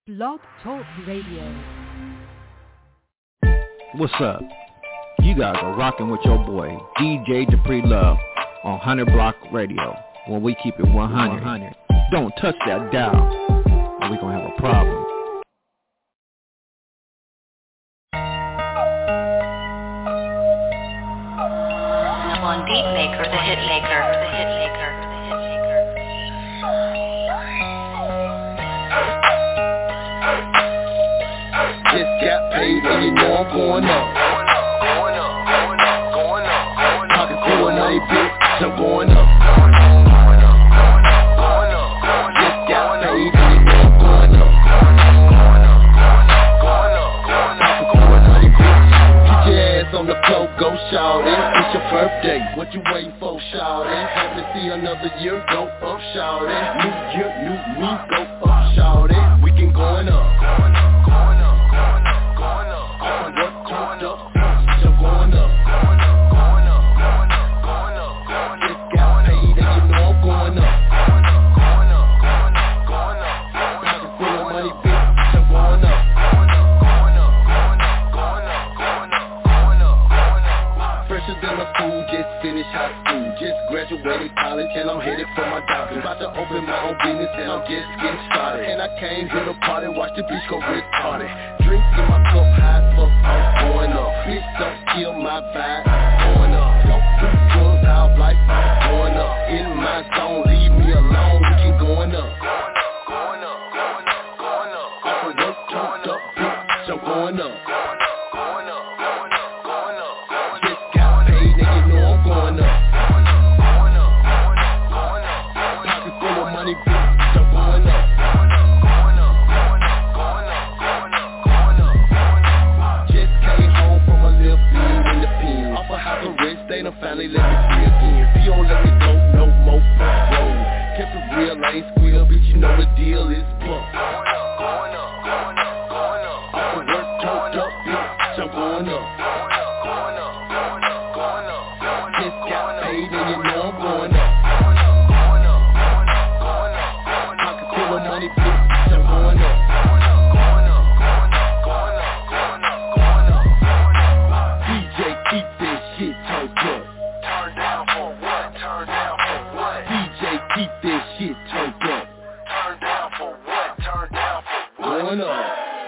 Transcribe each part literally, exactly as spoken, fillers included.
Blog Talk Radio. What's up? You guys are rocking with your boy D J Dupree Love on one hundred Block Radio, where we keep it one hundred. one hundred. Don't touch that dial, or we gonna have a problem. I'm on Beatmaker, the hit maker, the hit maker, the hit maker. Just got paid and you know I'm going up. Going up, going up, going up, going up. Pocket full of money, bitch, I'm going up. Just got paid and you know I'm going up. Pocket full of money, bitch. Get your ass on the floor, go shawty. It's your birthday, what you waiting for, shawty? Hope to see another year, go up, shawty. New year, new me, go up, shawty. We can going up. Graduated college and I'm headed for my doctor. About to open my own business and I'm just getting started. And I came here to party, watch the beach go retarded. Drinks in my cup, high as fuck, I'm going up. Bitch, don't kill my vibe, going up. Don't do drugs, out life, I'm going up. In my zone, leave me alone, we keep going up. Going up, going up, going up. Off of work, turned up, bitch, I'm going up. Going up, going up, going up. Just got paid and you know I'm going up. Money, bitch, I'm going up. Just came home from a little beam in the pen. Off a house arrest, they done finally let me free again. If you don't let me go, no more front road. Kept it real, I ain't squeal, bitch, you know the deal is buck. Off of work, turned up, bitch, I'm going up. Just got paid and you know I'm going up. Money, bitch, I'm going up. D J, keep this shit turned up. Turn down for what? Turn down for what? D J, keep this shit turned up. Turn down for what? Turn down for what? Going up.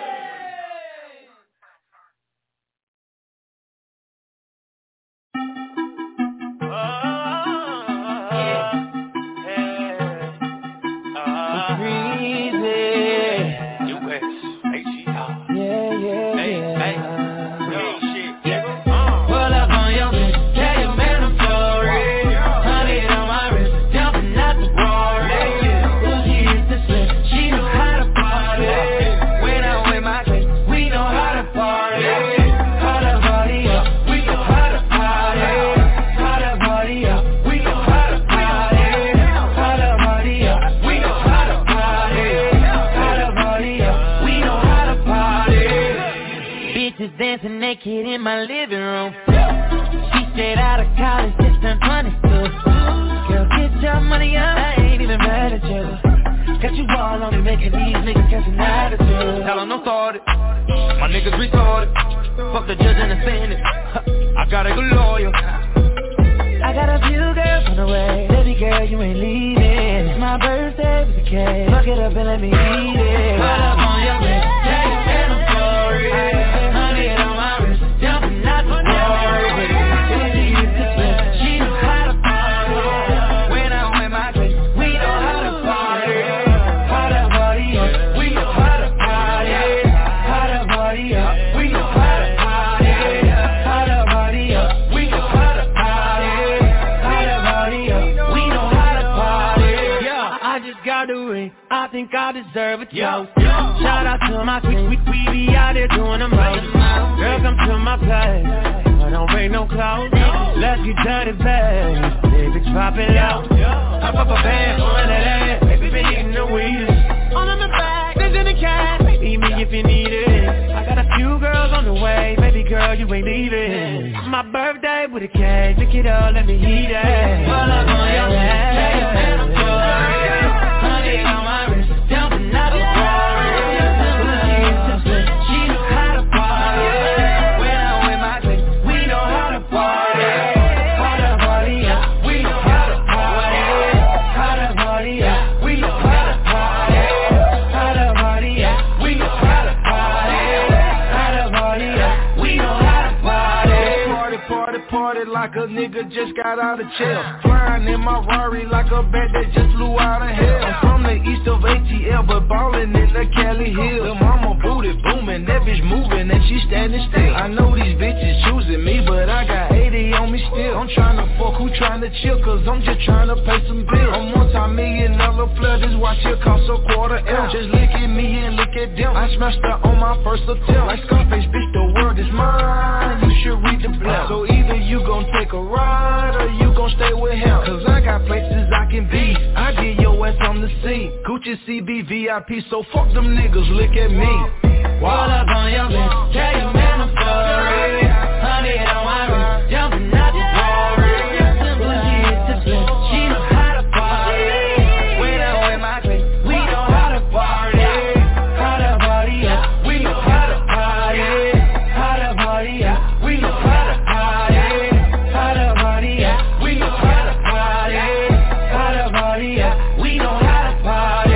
Dancing naked in my living room. She straight out of college, just turned twenty-two. Girl, get your money up, I ain't even mad at you. Got you all on me, making these niggas catch an attitude. Tell them no started, my niggas resorted. Fuck the judge and the senate, I got a good lawyer. I got a few girls on the way, baby girl, you ain't leaving. It's my birthday with the cake, fuck it up and let me eat it. Pull up on your wrist, tell you and I'm sorry. I think I deserve it, yo. Shout out to my quick, we, we be out there doing the most. Girl, come to my place, I don't bring no clothes. Let's get dirty, babe. Baby, drop it out. Hop up a band, on that ass. Baby, been eating the weed. On my back, there's in the cat. Need me if you need it. I got a few girls on the way. Baby girl, you ain't leaving. My birthday with a cake. Pick it up, let me eat it. Pull up on your head. Honey on my wrist, jumping out the floor. like a nigga just got out of jail. Flying in my Rari like a bat that just flew out of hell. I'm from the east of A T L, but ballin' in the Cali Hills. The mama booty booming, that bitch moving and she standing still. I know these bitches choosing me, but I got eighty on me still. I'm tryna fuck, who tryna chill, cause I'm just tryna pay some bills. I'm multi-million dollar flood, this watch here cost a quarter M. Just look at me and look at them. I smashed her on my first attempt. Like Scarface, bitch, the world is mine. You should read the plan. So either you gon' take a ride or you gon' stay with him. Cause I got places I can be. I get your ass on the seat. Gucci C B V I P, so fuck them niggas, look at me. Wall up on your bitch, tell your man I'm sorry. Honey on my wrist, jumping out the glory. When she hits the flip, she know how to party. When I'm with my clique, we know how to party. How to party, yeah, we know how to party. How to party, yeah, we know how to party. How to party, yeah, we know how to party. How to party, yeah, we know how to party.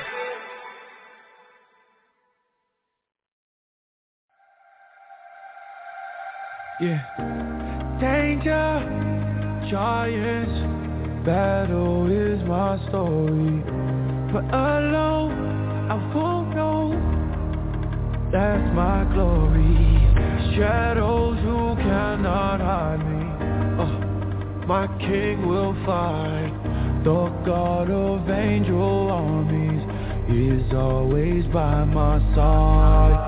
Yeah. Danger, giants, battle is my story. But alone, I won't know. That's my glory. Shadows who cannot hide me. Oh, my king will fight. The God of angel armies is always by my side.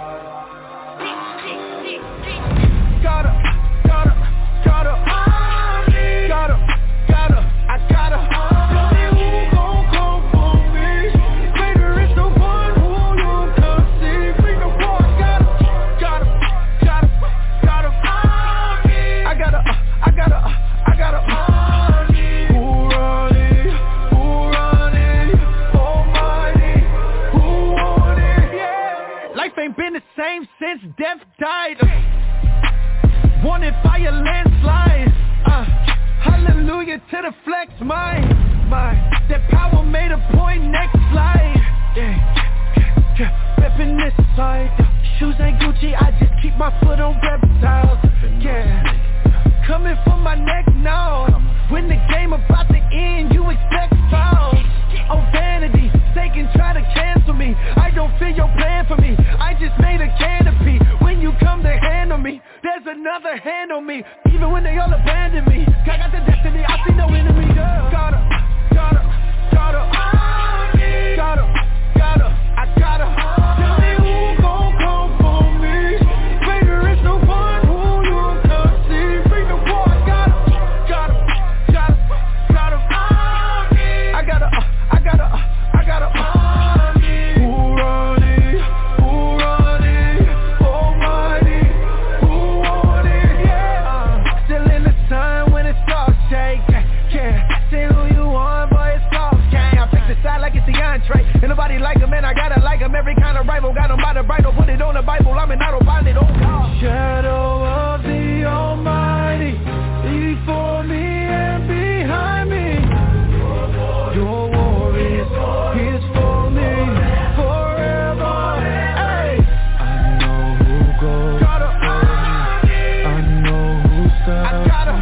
Gotta, gotta, gotta, gotta, gotta, I gotta. Tell me who gon' come for me. Greater is the one who you can see. Bring the war, gotta, gotta, gotta, gotta. I gotta, I gotta, I gotta. Who run it? Who run it? Almighty, who won it? Yeah. Life ain't been the same since death died. Wanted fire landslide, uh, hallelujah to the flex, my, my, that power made a point, next slide, yeah, yeah, yeah, reppin' this side, shoes ain't Gucci, I just keep my foot on reptiles, yeah, coming for my neck now, when the game about to end, you expect fouls, oh vanity, they can try to cancel me, I don't feel your plan for me, I just made a canopy, when you come to handle me, there's another hand on me, even when they all abandon me. I got the destiny, I see no enemy. Gotta, gotta, gotta, gotta, gotta, I gotta. Tell me who gon' come for me. Greater is the one who you can see. Bring the war, gotta, gotta, gotta, gotta. I gotta, I gotta, I gotta. Who run it? Who run it? Almighty. Ain't nobody like him, and I gotta like him. Every kind of rival, got him by the bridle. Put it on the Bible, I'm an autopilot, oh God. Shadow of the Almighty, before me and behind me. Your war is, is for me, forever. Hey, I know who goes gotta, for me. I know who stands. I gotta,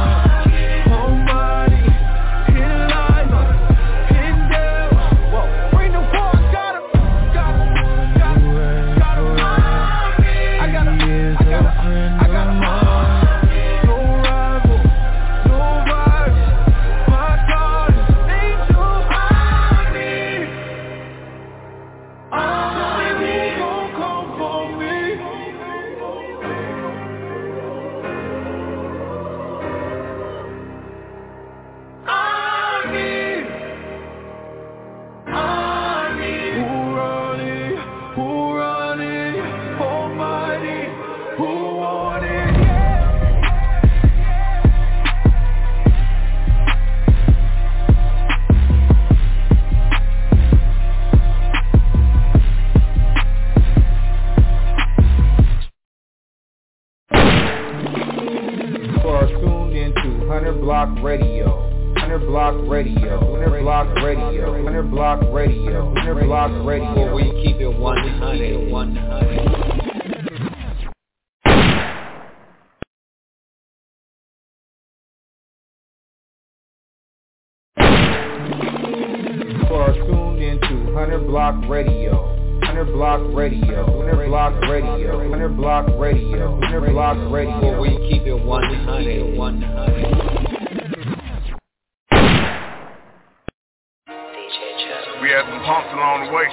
Radio, Hunter Block Radio, Hunter Block Radio, Hunter Block Radio, Hunter Block Radio, where we keep it one hundred, one hundred. Hundred Block Radio, Hundred Block Radio, Hundred Block Radio, Hundred Block Radio, where we keep it one hundred, one hundred. We had some bumps along the way,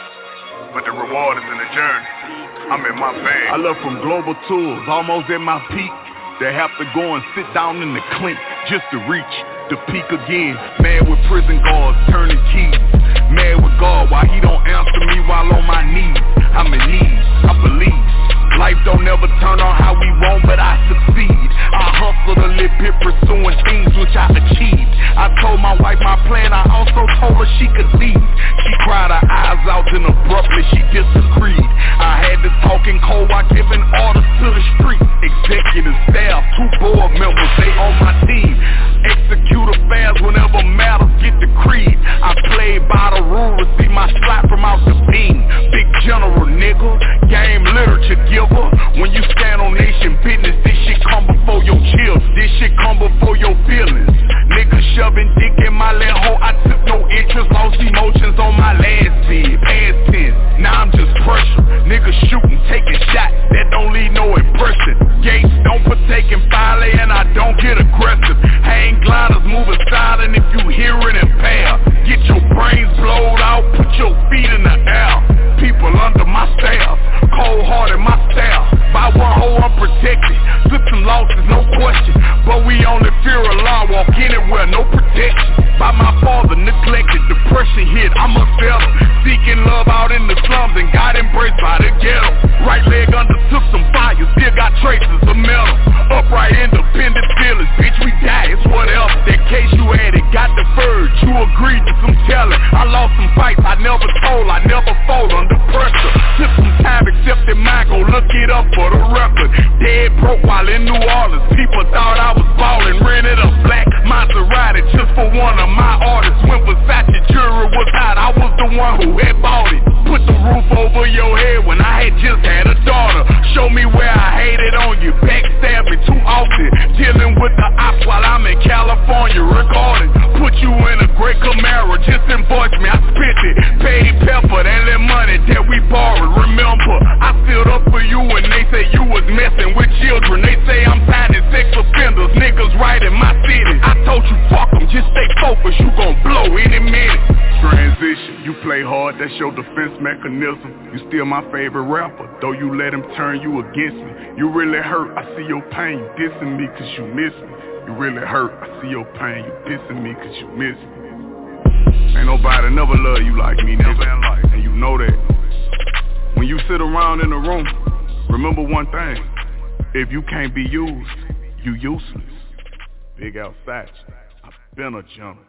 but the reward is in the journey. I'm in my bag. I left from global tours, almost at my peak. They have to go and sit down in the Clint just to reach the peak again. Mad with prison guards turning keys. Mad with God why he don't answer me while on my knees. I'm in need, I believe. Life don't never turn on how we want, but I succeed. I hustled a little bit pursuing things which I achieved. I told my wife my plan, I also told her she could leave. She cried her eyes out, then abruptly she disagreed. I had to talk in cold while giving orders to the street. Executive staff, two board members, they on my team. Execute affairs whenever matters get decreed. I played by the rules, receive my slap from out the beam. Big general nigga, game literature giver. When you stand on nation business, this shit come before your chills. This shit come before your feelings. Niggas shoving dick in my left hole, I took no interest, lost emotions on my last bid. Past tense, now I'm just pressure. Niggas shooting, taking shots, that don't leave no impression. Gates don't partake in file and I don't get aggressive. Hang gliders moving silent if you hear it impaired. Get your brains blowed out, put your feet in the air. People under my staff, cold hearted my staff. By one hole unprotected, took some losses, no question. But we only fear Allah, walk anywhere, no protection. By my father, neglected, depression hit, I'm a seller. Seeking love out in the slums and got embraced by the ghetto. Right leg undertook some fire, still got traces of metal. Upright independent feelings, bitch we die, it's whatever. That case you had, it got deferred, you agreed to some telling. I lost some fights, I never told, I never fold under pressure. Took some time, accepted mine, go look it up for the record. Dead broke while in New Orleans, people thought I was ballin'. Rented a black Maserati just for one of my artists. When Versace jewelry was hot, I was the one who had bought it. Put the roof over your head when I had just had a daughter. Show me where I hated on you, backstab me too often. Dealing with the ops while I'm in California recording. Put you in a great Camaro, just invoice me, I spent it. Paid pepper, that little money that we borrowed. Remember, I stood up for you when they say you was messing with children. They say I'm finding sex offenders, niggas right in my city. I told you fuck them, just stay focused, you gon' blow any minute. Transition, you play hard, that's your defense mechanism. You still my favorite rapper, though you let him turn you against me. You really hurt, I see your pain, you dissing me cause you miss me. You really hurt, I see your pain, you dissing me cause you miss me. Ain't nobody never love you like me, never in life, and you know that. When you sit around in the room, remember one thing, if you can't be used, you useless. Big outside, I've been a gentleman.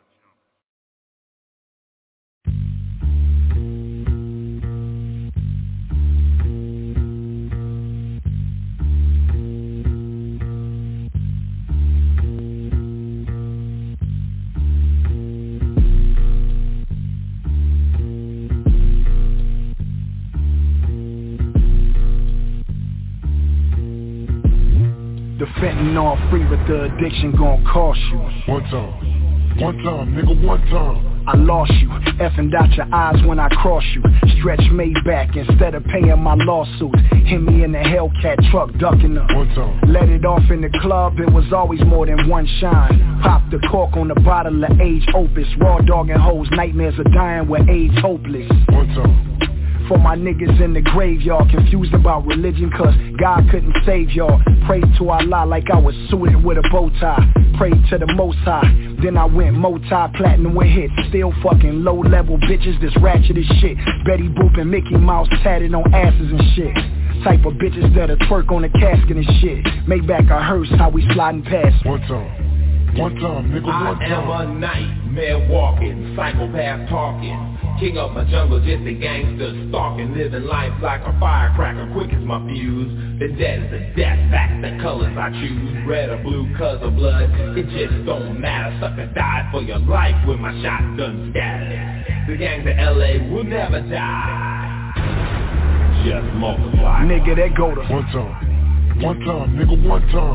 The fentanyl free, but the addiction gon' cost you. One time, one time, nigga, one time. I lost you, effing out your eyes when I cross you. Stretch Maybach instead of paying my lawsuits. Hit me in the Hellcat truck, ducking them. One time. Let it off in the club, it was always more than one shine. Pop the cork on the bottle of age opus. Raw dog and hoes, nightmares of dying with AIDS hopeless. One time. For my niggas in the graveyard, confused about religion cause God couldn't save y'all. Prayed to Allah like I was suited with a bow tie. Prayed to the Most High, then I went multi-platinum with hits. Still fucking low-level bitches, this ratchet as shit. Betty Boop and Mickey Mouse tatted on asses and shit. Type of bitches that'll twerk on the casket and shit. Make back a hearse, how we sliding past. One time, one time, nigga, one I time. am a nightmare walking, psychopath talking. King of my jungle, just a gangster stalking. Living life like a firecracker, quick as my fuse. The dead is a death fact, the colors I choose. Red or blue, cause of blood, it just don't matter. Sucker died for your life when my shotgun scattered. The gangs of L A will never die, just multiply. Nigga, that go to one time, one time, nigga, one time.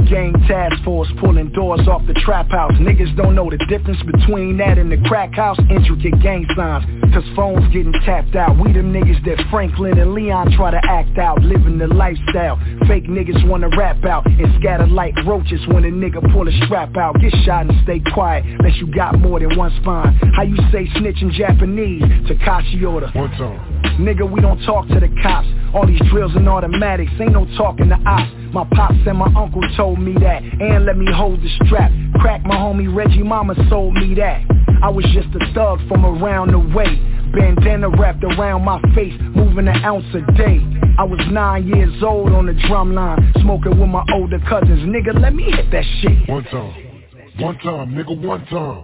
Gang task force pulling doors off the trap house. Niggas don't know the difference between that and the crack house. Intricate gang signs, cause phones getting tapped out. We them niggas that Franklin and Leon try to act out, living the lifestyle. Fake niggas wanna rap out and scatter like roaches when a nigga pull a strap out. Get shot and stay quiet, unless you got more than one spine. How you say snitch in Japanese? Takashi order. One time. Nigga, we don't talk to the cops. All these drills and automatics, ain't no talking to ops. My pops and my uncle told me that, and let me hold the strap. Crack, my homie Reggie Mama sold me that. I was just a thug from around the way. Bandana wrapped around my face, moving an ounce a day. I was nine years old on the drum line, smoking with my older cousins. Nigga, let me hit that shit. One time. One time, nigga, one time.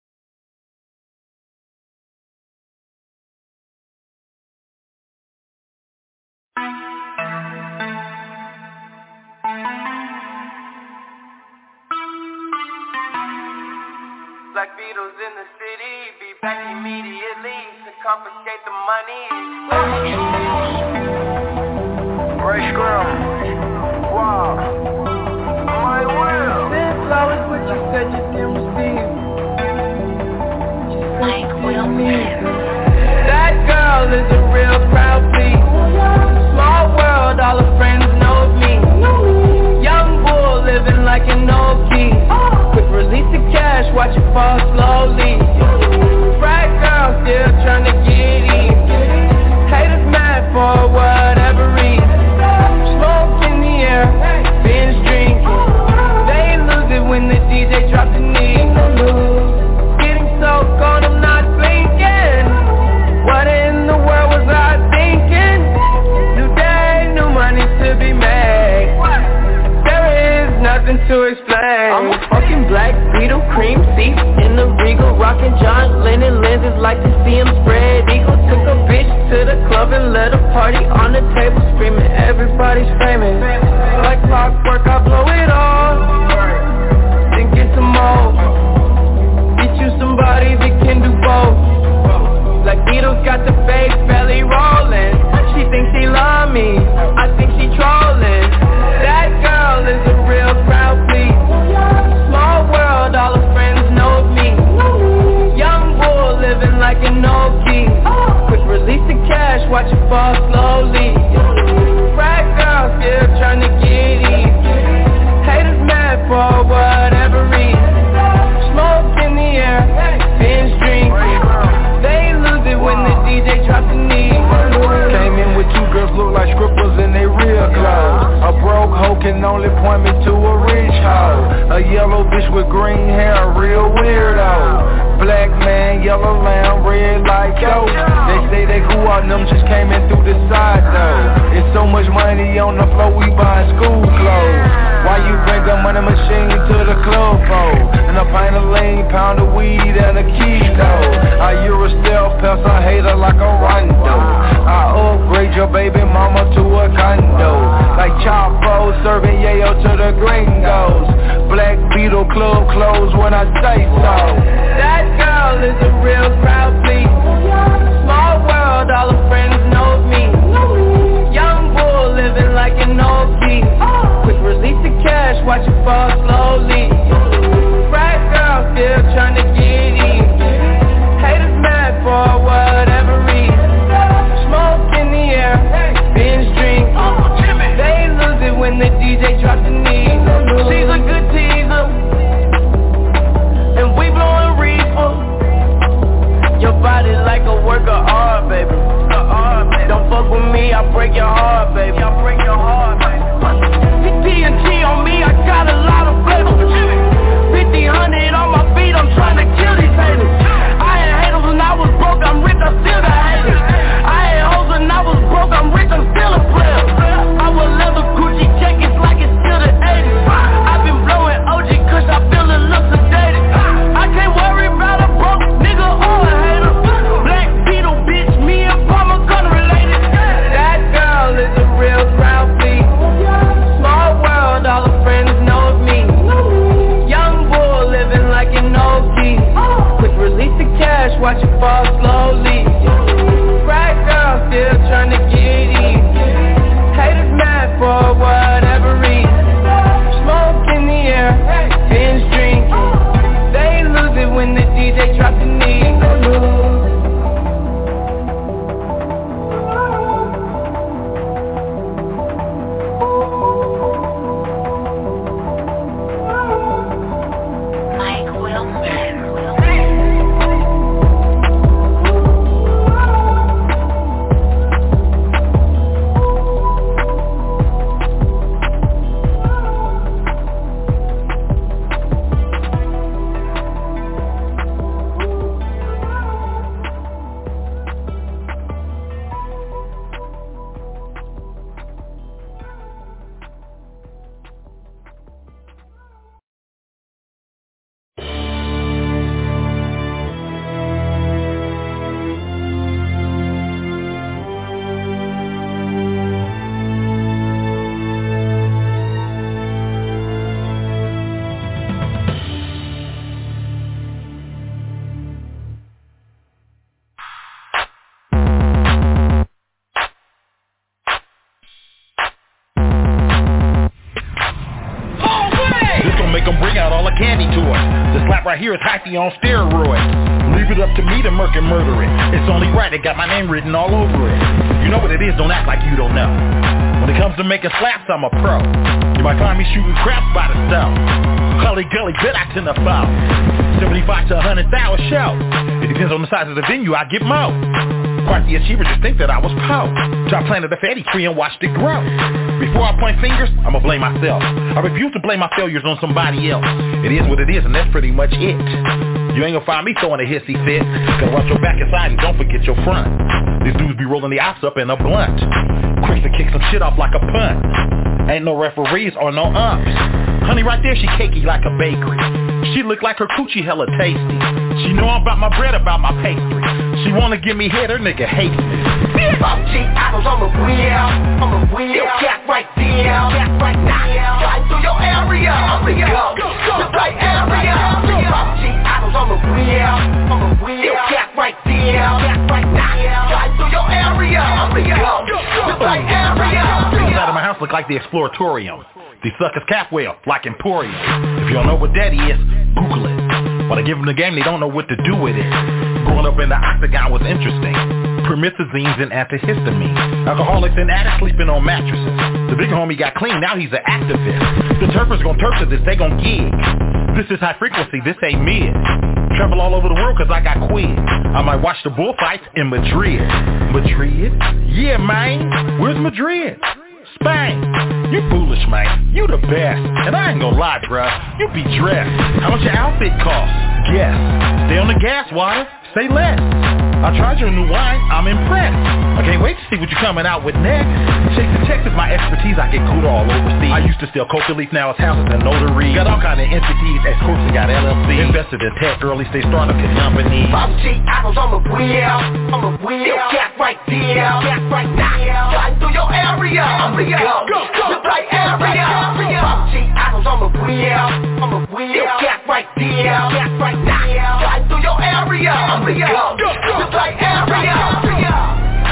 Black Beatles in the city, be back immediately to confiscate the money. Ray Scrum, wow, my will. This flow is what you said you didn't receive. Like Will Smith. That girl is a real crowd, please. Small world, all her friends know me. Young bull living like an old key. Quick release the cash, watch it fall slowly. Frat girl still tryna get in. Haters mad for whatever reason. Smoke in the air, binge drinking. They lose it when the D J drops the knee. Getting so cold, I'm not blinking. What in the world was I thinking? New day, new money to be made. There is nothing to explain. I'm a fucking Black Beetle, cream seats in the Regal, rockin' John Lennon lenses, like to see him spread eagle. Took a bitch to the club and let a party on the table, screaming everybody's famous. Like clockwork, I blow it all, then get some more. Get you somebody that can do both. Black Beetle's got the fake belly rolling. She thinks she love me, I think she trolling. That girl is a real crowd, please. Small world, all her friends know me. Young bull living like an old key. Quick release the cash, watch it fall slowly. Frat girl still tryna get in. Haters mad for whatever reason. Smoke in the air, binge drinking. They lose it when the D J drops the knee. Came in with two girls look like strippers in they real clothes. A broke hoe can only point me to a rich hoe. A yellow bitch with green hair, a real weirdo. Black man, yellow lamb, red like yo. They say they grew out, them just came in through the side though. It's so much money on the floor, we buying school clothes. Why you bring a money machine to the club for? And a pint of lean, pound of weed and a kilo. I Euro stealth, pass a hater like a rondo. I upgrade your baby mama to a condo. Like Chapo serving yayo to the gringos. Black Beetle club closed when I say so. That girl is a real crowd, please. Small world, all her friends know me. Young bull living like an old key. Quick release the cash, watch it fall slowly. Frat girl still tryna get in. Haters mad for whatever reason. Smoke in the air, binge drink. They lose it when the D J drops the knee. She's a good teaser, and we blowin' reefer. Your body like a work of art, baby. Don't fuck with me, I break your heart, baby. I break your heart, baby. T N T on me, I got a lot of flavor. fifty hundred on my feet, I'm tryna kill these haters. I had haters when I was broke, I'm rich, I'm still the haters. I had hoes when I was broke, I'm rich, I'm still a player. I wear leather Gucci jackets like it's still the eighties. I've been blowing O G Kush, I feel it looks sedated. I can't worry about a broke nigga or a hater. Black Beetle, bitch, me and Palmer gun related. That girl is a real right here is hyphy on steroids. Leave it up to me to murk and murder it. It's only right, it got my name written all over it. You know what it is, don't act like you don't know. When it comes to making slaps, I'm a pro. You might find me shooting craps by the stone. Gully gully, bet I tend to foul. seventy-five to one hundred thousand show. It depends on the size of the venue, I get more. Quite the achiever just think that I was po. Try planted the fatty tree and watched it grow. Before I point fingers, I'ma blame myself. I refuse to blame my failures on somebody else. It is what it is and that's pretty much it. You ain't gonna find me throwing a hissy fit. Gotta watch your back inside and don't forget your front. These dudes be rolling the ops up in a blunt. Quick to kick some shit off like a punt. Ain't no referees or no umps. Honey right there, she cakey like a bakery. She look like her coochie hella tasty. She know I'm about my bread, about my pastry. She wanna give me head, her nigga hates me. Pop G apples on the wheel, on the wheel. Cat right there, cat right now. Right through your area, I'm the go, the right area. Pop G apples on the wheel, on the wheel. Cat right there, cat right now. Right through your area, I'm the go, the right area. Inside of my house look like the Exploratorium. These suckers cap well, like Emporium. If you don't know what that is, Google it. When I give them the game, they don't know what to do with it. Growing up in the octagon was interesting. Promethazines and antihistamine. Alcoholics and addicts sleeping on mattresses. The big homie got clean, now he's an activist. The turfers gon' turf to this, they gon' gig. This is high frequency, this ain't mid. Travel all over the world cause I got quid. I might watch the bullfights in Madrid. Madrid? Yeah, man. Where's Madrid? Spain. You foolish, man. You the best. And I ain't gonna lie, bruh. You be dressed. How much your outfit cost? Guess. Stay on the gas, water. Say less. I tried your new wine. I'm impressed. I can't wait to see what you're coming out with next. Chase the checks is my expertise. I get cooler all overseas. I used to sell coca leaf. Now it's houses and notaries. Got all kind of entities. Escorts and got L L C. Invested in tech. Early stage startup companies. Pop G apples on the wheel, on the wheel. Cat right there, cat right now. Right through your area, I'm the go, the right area. Pop G apples on the wheel, on the wheel. Cat right there, cat right now. Right through your area, I'm the go, the right area.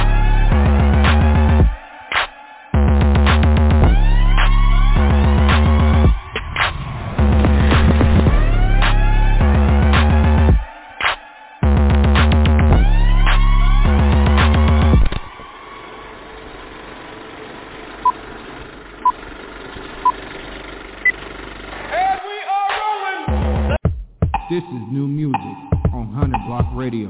This is new music on one hundred Block Radio.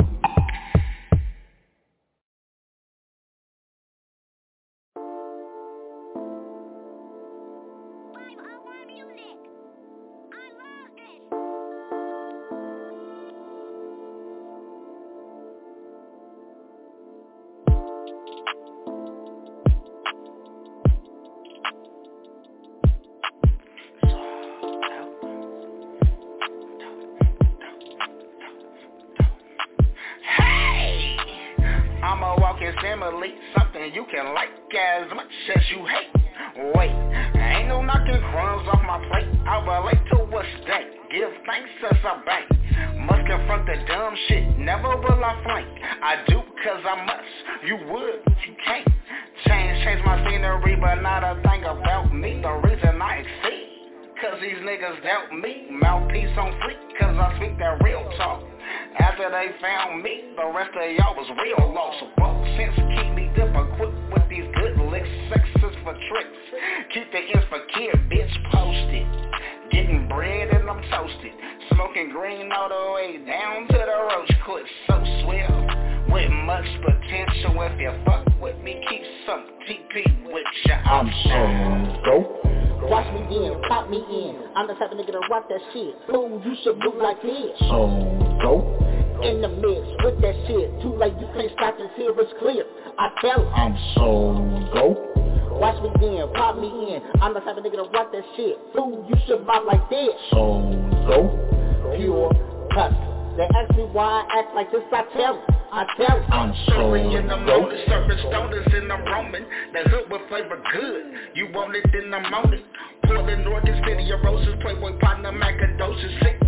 Something you can like as much as you hate. Wait, ain't no knocking crumbs off my plate. I relate to what's that. Give thanks as I bank. Must confront the dumb shit. Never will I flank. I do cause I must. You would, but you can't. Change, change my scenery, but not a thing about me. The reason I exceed, cause these niggas doubt me. Mouthpiece on fleek, cause I speak that real talk. After they found me, the rest of y'all was real lost. So fuck sense, keep me dip equipped with these good licks. Sexes for tricks, keep the ends for kid, bitch posted. Getting bread and I'm toasted. Smoking green all the way down to the roach cliff. So swell, with much potential. If you fuck with me, keep some T P with your options. Go. Watch me in, pop me in. I'm the type of nigga to rock that shit. Fool, you should look like this. So, go. In the mix with that shit. Too late, you can't stop this here, it's clear. I tell it. I'm so go. Watch me in, pop me in. I'm the type of nigga to rock that shit. Fool, you should rock like this. So, go. Pure custom. They ask me why I act like this, I tell it. I tell it. I'm so in the moment, serving stoners in the Roman. The hood with flavor good. You want it, then I'm on it. Portland, Oregon, City of Roses, Playboy partner, Macadocious, sick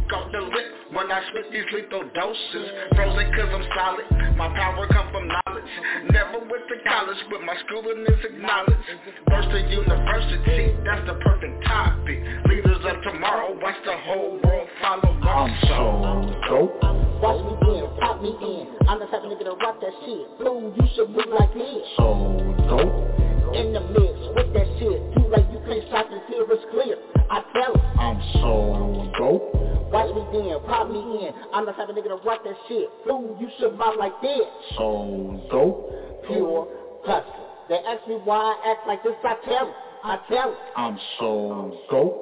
off the lip when I spit these lethal doses. Frozen cause I'm solid, my power come from knowledge. Never went to college, but my schooling is acknowledged. First to university, that's the perfect topic. Leaders of tomorrow, watch the whole world follow. I'm so dope. Watch me in, pop me in. I'm the type of nigga to rock that shit. Blue, you should move like me. So dope. In the mix with that shit. You like you can't stop and hear it's clear. I tell it. I'm so dope. Watch me in, pop me in. I'm the type of nigga to rock that shit. Blue, you should buy like this. So dope. Pure hustle. They ask me why I act like this, I tell it. I tell it. I'm so dope.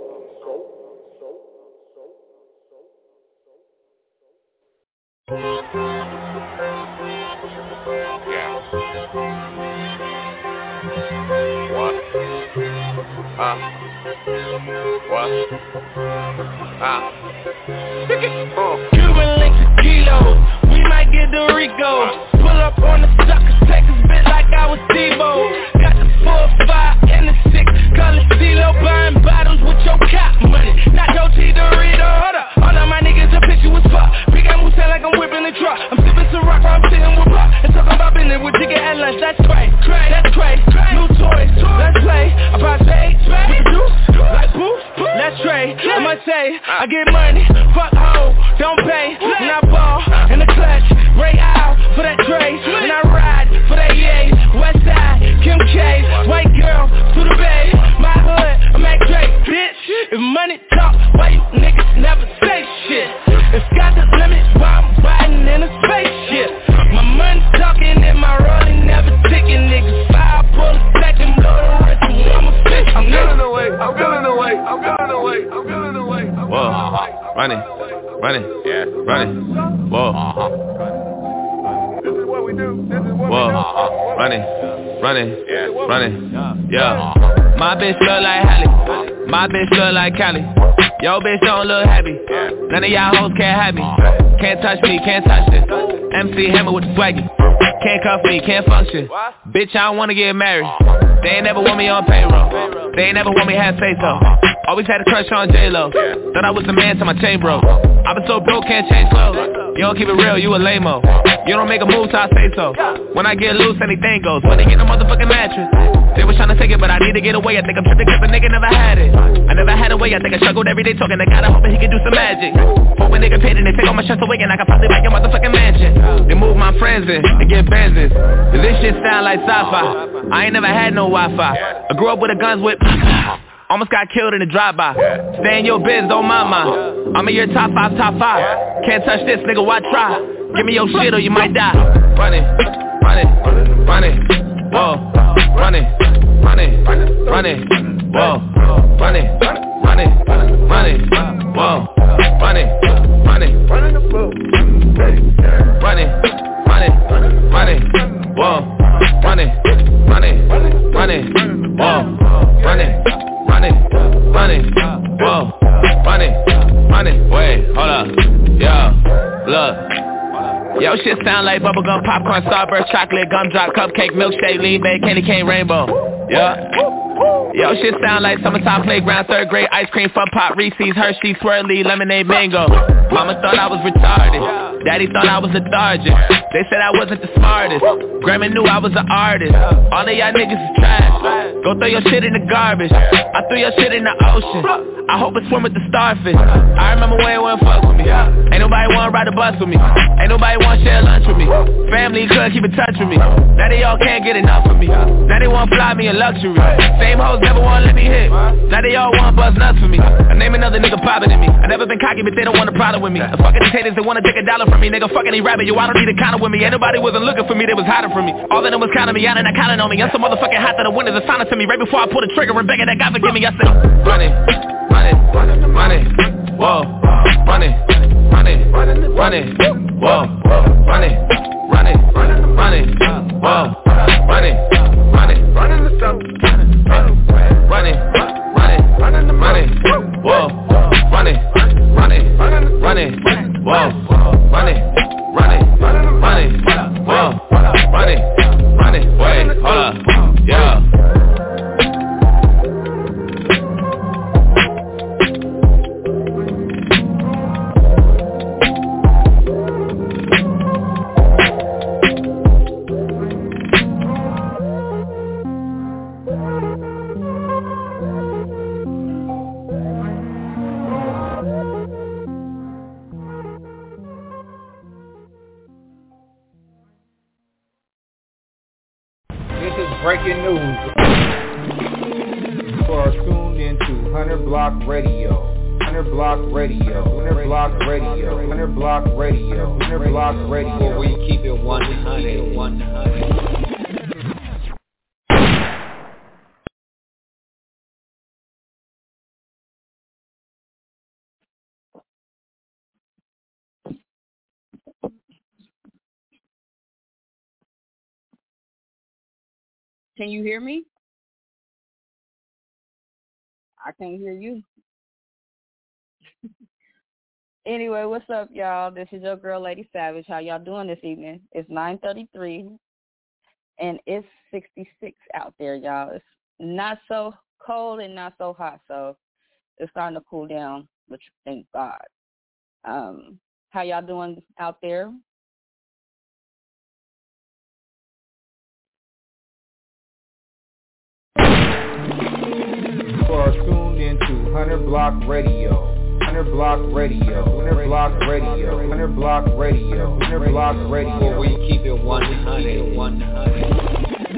Yeah. What? Huh? What? Huh? Uh. Cuban links and kilos, we might get the Rico. Pull up on the suckers, take a bit like I was Debo. Got the four, five, and the six, color CeeLo, buying bottles with your cop money. Nacho T Dorito, hold up. All of my niggas a picture with fuck. Big ass moose sound like I'm whipping the truck. I'm sipping some rock while I'm sitting with rock. And talking about business with Jigga at lunch. That's cray, cray, that's cray. New toys, let's play. I buy spades with the juice, like boost. Let's trade. I must say, I get money, fuck hoe, don't pay. And I ball in the clutch, Ray out for that Trace. And I ride for that yay. West side, Kim K, white girl to the bay. My hood, I'm at Drake, bitch. If money talk, why you niggas never say shit? It's got the limit while I'm riding in a spaceship. My money talking and my rolling never ticking. Niggas fire, pull a second, blow the rest and I'm a fish. I'm feeling the way, I'm feeling the way, I'm feeling the way, I'm feeling the way. Whoa, running, running, yeah, running, whoa. This is what we do, this is what Whoa, we do. running, running, yeah, running, yeah. My bitch look like Halle, my bitch look like Cali. Yo bitch don't look happy, none of y'all hoes can't have me. Can't touch me, can't touch this. M C Hammer with the swaggy. Can't cuff me, can't function. Bitch, I don't wanna get married. They ain't never want me on payroll. They ain't never want me have say so. Always had a crush on J-Lo. Thought I was the man till my chain broke. I been so broke, can't change clothes. You don't keep it real, you a lame-o. You don't make a move till I say so. When I get loose, anything goes. When they get a motherfucking mattress. They was tryna take it, but I need to get away. I think I'm tripping cause a nigga never had it. I never had a way, I think I struggled every day talking to God. I hope he can do some magic. But when nigga paid and they take all my stress away, and I can probably buy your motherfucking mansion. They move my friends in and get Benzes. Cause this shit sound like sci-fi. I ain't never had no Wi-Fi. I grew up with the guns with almost got killed in a drive-by. Stay in your biz, don't mind mine. I'm in your top five, top five. Can't touch this, nigga, why try? Give me your shit or you might die. Running, running, running, whoa. Running, running, running, whoa. Running, running, running, whoa. Running, running, running, running, running, whoa. Running, running, running, whoa. Running, running, running, whoa. Running, running, wait, hold up, yo, look. Yo, shit sound like bubblegum, popcorn, Starburst, chocolate, gumdrop, cupcake, milkshake, lean bake, candy cane, rainbow. Yeah. Yo, shit sound like summertime playground, third grade, ice cream, fun pop, Reese's, Hershey, swirly, lemonade, mango. Mama thought I was retarded. Daddy thought I was lethargic. They said I wasn't the smartest. Grandma knew I was an artist. All of y'all niggas is trash. Go throw your shit in the garbage. I threw your shit in the ocean. I hope it swim with the starfish. I remember when it wouldn't fuck with me. Ain't nobody wanna ride the bus with me. Ain't nobody wanna share lunch with me. Family couldn't keep in touch with me. Now they all can't get enough of me. Now they wanna fly me in luxury. Same hoes never wanna let me hit. Now they all wanna buzz nuts for me. I name another nigga poppin' than me. I never been cocky, but they don't want a problem with me. The fucking these haters, they wanna take a dollar from me. Nigga fucking these rabbit, yo, I don't need a counter with me. Ain't nobody wasn't looking for me, they was hiding from me. All of them was counting me out and not counting on me. I'm so motherfucking hot that the wind is a sign to me. Right before I pull the trigger and begging that God forgive me, I said, running, running, running, whoa, running, running, running, whoa, running, running, running, whoa, running, running, running the stop, running, running, running, whoa, running, running, running, whoa, running, running, running, whoa, running, running, wait, hold up, yeah. breaking news. You are tuned into Hundred Block Radio. Hundred Block Radio. Hundred Block Radio. Hundred Block Radio. Hundred Block Radio. Where we keep it one hundred. one hundred. Can you hear me? I can't hear you. Anyway, what's up, y'all? This is your girl, Lady Savage. How y'all doing this evening? It's nine thirty-three, and it's sixty-six out there, y'all. It's not so cold and not so hot, so it's starting to cool down, which thank God. Um, how y'all doing out there? You are tuned into Hundred Block Radio. Hundred Block Radio. Hundred Block Radio. Hundred Block Radio. Hundred Block Radio. Where we keep it one hundred. one hundred.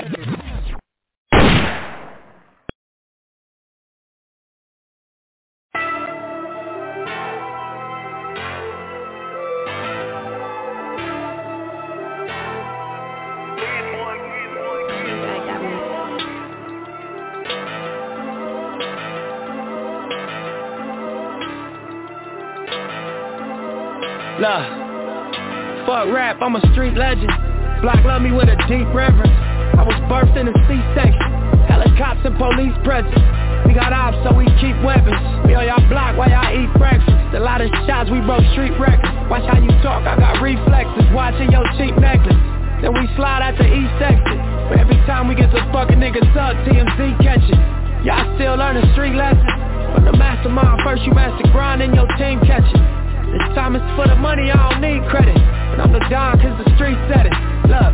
Look, fuck rap, I'm a street legend. Block love me with a deep reverence. I was birthed in a C-section. Helicopters and police presence. We got ops, so we keep weapons. We on y'all block while y'all eat breakfast. A lot of shots, we broke street records. Watch how you talk, I got reflexes. Watching your cheap necklace. Then we slide out to East Exit. But every time we get to fucking niggas up, T M Z catch it. Y'all still learning street lessons. From the mastermind, first you master grind and your team catch it. This time it's for the money, I don't need credit. And I'm the Don cause the street said it. Look,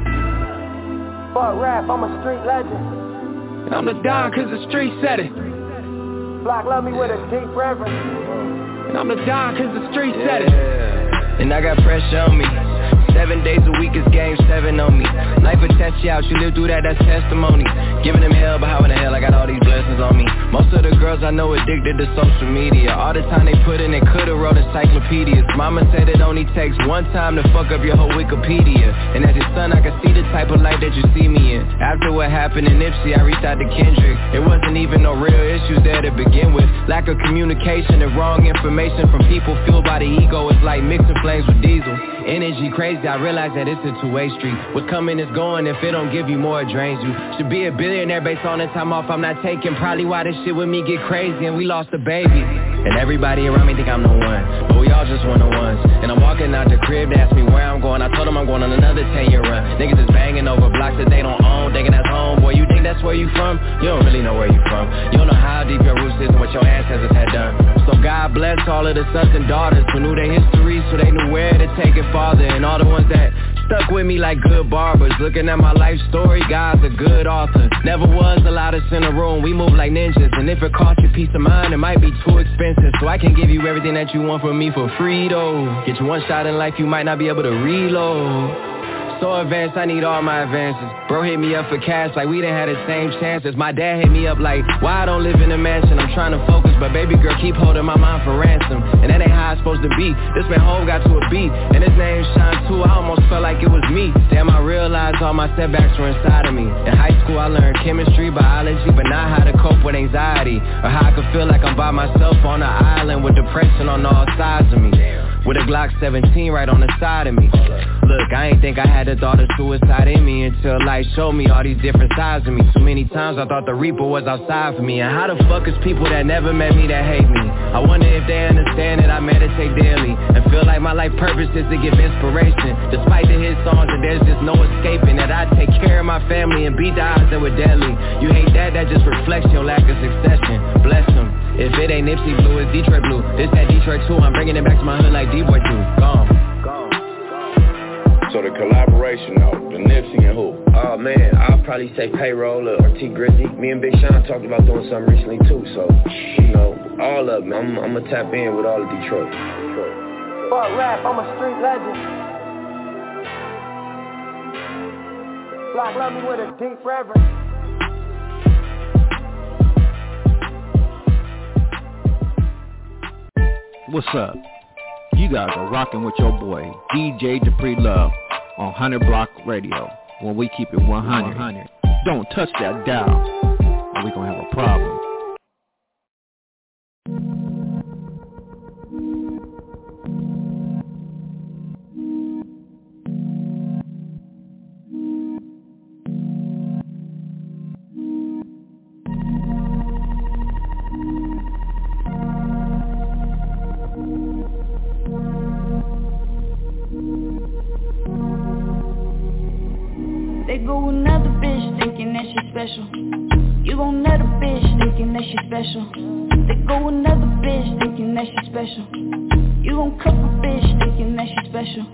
fuck rap, I'm a street legend. And I'm the Don cause the street said it. Block love me with a deep reverence. And I'm the Don cause the street yeah. said it. And I got pressure on me. Seven days a week is game seven on me. Life will test you out, you live through that, that's testimony. Giving them hell, but how in the hell I got all these blessings on me? Most of the girls I know addicted to social media. All the time they put in, they could've wrote encyclopedias. Mama said it only takes one time to fuck up your whole Wikipedia. And as your son, I can see the type of life that you see me in. After what happened in Nipsey, I reached out to Kendrick. It wasn't even no real issues there to begin with. Lack of communication and wrong information from people fueled by the ego. It's like mixing flames with diesel. Energy crazy, I realize that it's a two-way street. What's coming is going, if it don't give you more, it drains you. Should be a billionaire based on the time off I'm not taking. Probably why this shit with me get crazy and we lost a baby. And everybody around me think I'm the one, but we all just one-on-ones. And I'm walking out the crib, they ask me where I'm going. I told them I'm going on another ten-year run. Niggas is banging over blocks that they don't own, thinking that's home. Boy, you think that's where you from? You don't really know where you from. You don't know how deep your roots is and what your ancestors had done. So God bless all of the sons and daughters who knew their history, so they knew where to take it farther. And all the ones that stuck with me like good barbers. Looking at my life story, God's a good author. Never was allowed us in a room, we move like ninjas. And if it costs you peace of mind, it might be too expensive. So I can give you everything that you want from me for free though. Get you one shot in life, you might not be able to reload. So advanced, I need all my advances. Bro hit me up for cash like we didn't have the same chances. My dad hit me up like, why I don't live in a mansion? I'm trying to focus, but baby girl keep holding my mind for ransom. And that ain't how it's supposed to be. This man Hov got to a beat, and his name Shine too. I almost felt like it was me. Damn, I realized all my setbacks were inside of me. In high school I learned chemistry, biology, but not how to cope with anxiety, or how I could feel like I'm by myself on an island with depression on all sides of me. With a Glock seventeen right on the side of me. Look, I ain't think I had the thought of suicide in me until life showed me all these different sides of me. Too many times I thought the Reaper was outside for me. And how the fuck is people that never met me that hate me? I wonder if they understand that I meditate daily and feel like my life purpose is to give inspiration. Despite the hit songs and there's just no escaping that I take care of my family and beat the odds that were deadly. You hate that, that just reflects your lack of succession. Bless them. If it ain't Nipsey Blue, it's Detroit Blue. This that Detroit too, I'm bringing it back to my hood like D-Boy do. Gone. So the collaboration though, the Nipsey and who? Oh man, I'll probably say Payroll or T Grizzy. Me and Big Sean talked about doing something recently too, so, you know, all of them. I'm, I'm gonna tap in with all of Detroit. Detroit. Fuck rap, I'm a street legend. Block love me with a deep reverence. What's up? You guys are rocking with your boy, D J Dupree Love, on one hundred Block Radio, when we keep it one hundred. Don't touch that dial, or we gonna have a problem. They go another bitch thinking that she special. You gon' let a bitch thinking that she special. They go another bitch thinking that she special. You gon' cuff a bitch thinking that she special.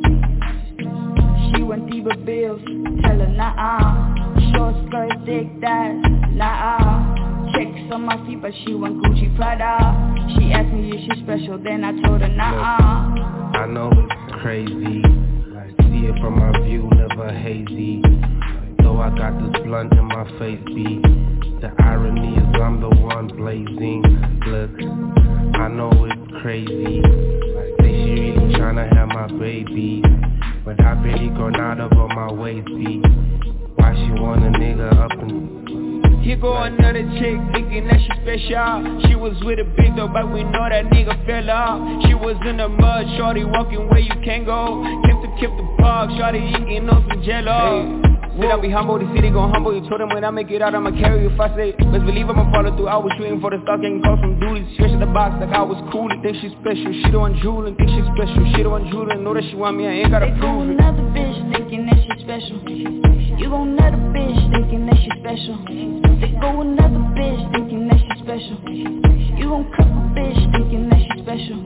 She want diva bills, tell her nah-uh. Short skirt, thick thighs, nah-uh. Checks on my feet but she want Gucci Prada. She asked me if she special, then I told her nah-uh. I know it's crazy, see it from my view, never hazy. Though I got this blunt in my face, B. The irony is I'm the one blazing. Look, I know it's crazy. Say she really tryna have my baby, but I barely gone out of her my waist, B. Why she want a nigga up and... Here go another chick thinking that she special. She was with a big dog, but we know that nigga fell off. She was in the mud, shorty walking where you can't go. Kept to keep the park, shorty eating on some jello. Hey. Said I'll be humble, the city gon' humble. You told them when I make it out, I'ma carry you if I say. Best believe I'ma follow through. I was shooting for the stock, getting calls from duties. Stretch in the box like I was cool. Think she's special, she the one drooling. Think she's special, she the one drooling. Know that she want me, I ain't gotta they prove go it. Another bitch thinking that she's special. You gon' let a bitch thinking that she's special. They go another bitch thinking that she's special. You gon' cuff a bitch thinking that she's special.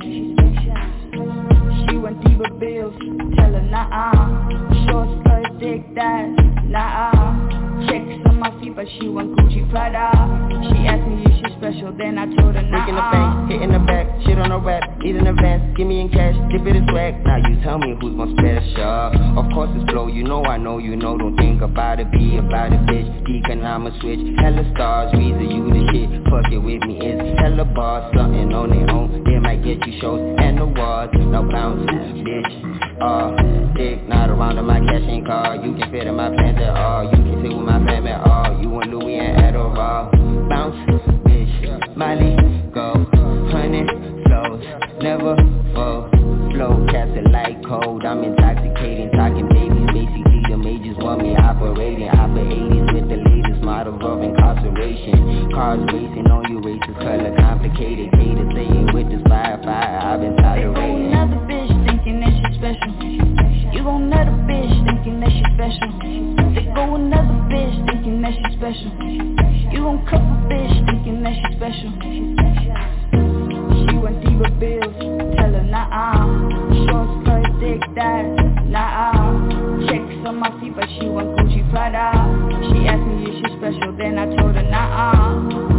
She want diva bills, tell her nah-uh. Short skirt, thick thighs, nah-uh. Checks on my feet but she want Gucci Prada. She asked me if she's special, then I told her nah-uh. Breaking the bank, hitting the back, shit on the rap, need an advance, give me in cash, dip it as swag. Now you tell me who's my special. Of course it's flow, you know I know you know. Don't think about it, be about it, bitch. Economic switch, hella stars, reason you the shit. Fuck it with me, it's hella bars, something on their own. They might get you shows and awards. Now bounce, bitch. Uh, dick not around in my cash and car. You can fit in my pants at all. You can sit with my fam at all. You want Louis and Adderall. Bounce, bitch. Miley, go. Honey, flows, never fall. Flow, cast it like cold. I'm intoxicating, talking babies. Basically the majors want me operating. Opera eighties with the latest model of incarceration. Cars racing on you, racist color complicated. Cater saying with this fire, fire. I've been tolerating. Another bitch thinking that she's special. You gon' let a bitch thinking that she's special. They go another bitch thinking that she's special. You gon' cuff a bitch thinking that she's special. She want diva bills, tell her nah-uh. Short skirt, thick thighs, nah-uh. Checks on my feet but she want Gucci Prada. She asked me if she's special, then I told her nah-uh.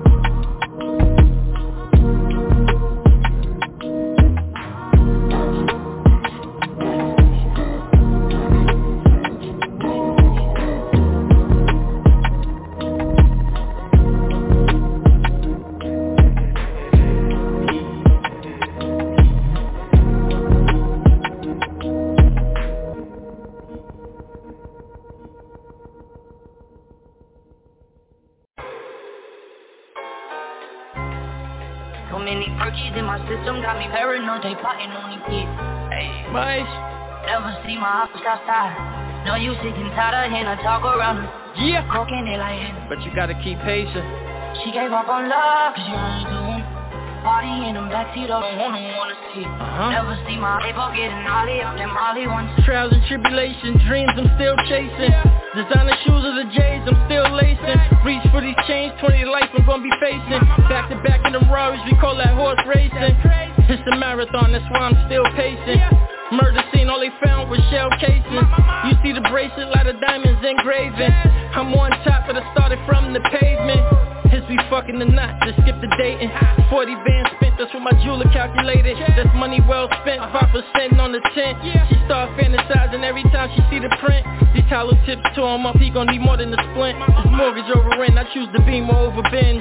In my system got me paranoid, they plotting on me, kids. Hey, Mice. Never see my office outside. No, you sick and tired of hearing her talk around her. Yeah. Cocaine it like him. But you gotta keep patient. She gave up on love, cause she only do him. Party in them backseat, I don't wanna wanna see. Uh-huh. Never see my label getting Ollie up and Molly once. Trials and tribulations, dreams I'm still chasing. Designer shoes of the J's, I'm still lacing. Reach for these chains, twenty to life I'm gonna be facing. Back to back in them Rarries, we call that horse racing. It's a marathon, that's why I'm still pacing. Murder scene, all they found was shell casings. You see the bracelet, lot of diamonds engraving. I'm on top, but I started from the pavement. His be fucking the knot, just skip the dating. Forty bands spent, that's what my jeweler calculated. That's money well spent, five percent on the tent. She start fantasizing every time she see the print. These hollow tips to him up, he gon' need more than a splint. His mortgage over rent, I choose to be more over Benz.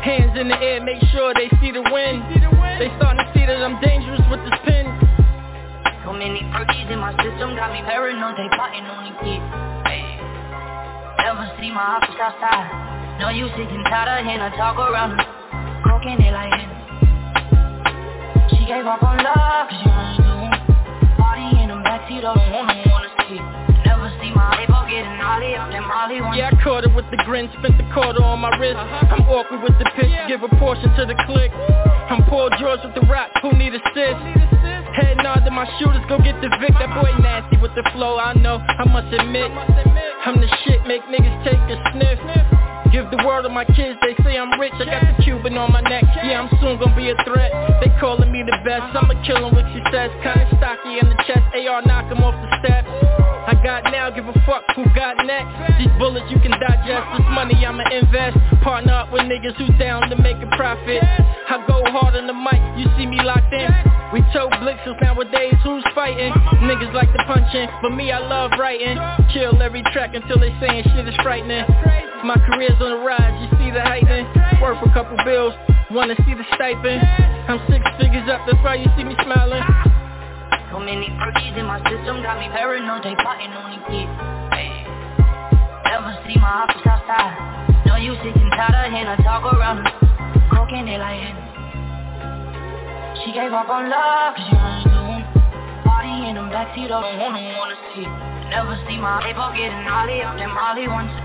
Hands in the air, make sure they see the wind. They starting to see that I'm dangerous with this pen. So many perkies in my system got me paranoid, they plotting on the kid. Hey. Never see my office outside. No use sitting tired of him, I talk around her. Cocaine it like him. She gave up on love, cause she wants to party in the backseat of a woman wanna see. Never see my label getting ollie up and Molly one. Yeah, I caught it with the grin, spent the quarter on my wrist. I'm awkward with the pitch, give a portion to the click. I'm Paul George with the rock, who need assist? Head nod to my shooters, go get the Vic. That boy nasty with the flow, I know, I must admit. I'm the shit, make niggas take a sniff. Give the word to my kids, they say I'm rich. I got the Cuban on my neck, yeah, I'm soon gonna be a threat. They calling me the best, I'ma kill him with success. Kinda stocky in the chest, A R knock him off the steps. I got now, give a fuck who got next. These bullets you can digest, this money I'ma invest. Partner up with niggas who down to make a profit. I go hard on the mic, you see me locked in. We told blitzers nowadays, who's fighting? Niggas like to punch in, but me I love writing. Kill every track until they saying shit is frightening. My career's on the rise, you see the heightening. Worth a couple bills, wanna see the stipend. I'm six figures up, that's why you see me smiling. So many perkies in my system got me paranoid, they plotting on the kid. Hey. Never see my office outside. No use sitting tired of him, I talk around her. Cocaine it like him. She gave up on love, cause she wants to party in the backseat of a woman wanna see. Never see my label getting ollie up and Molly once.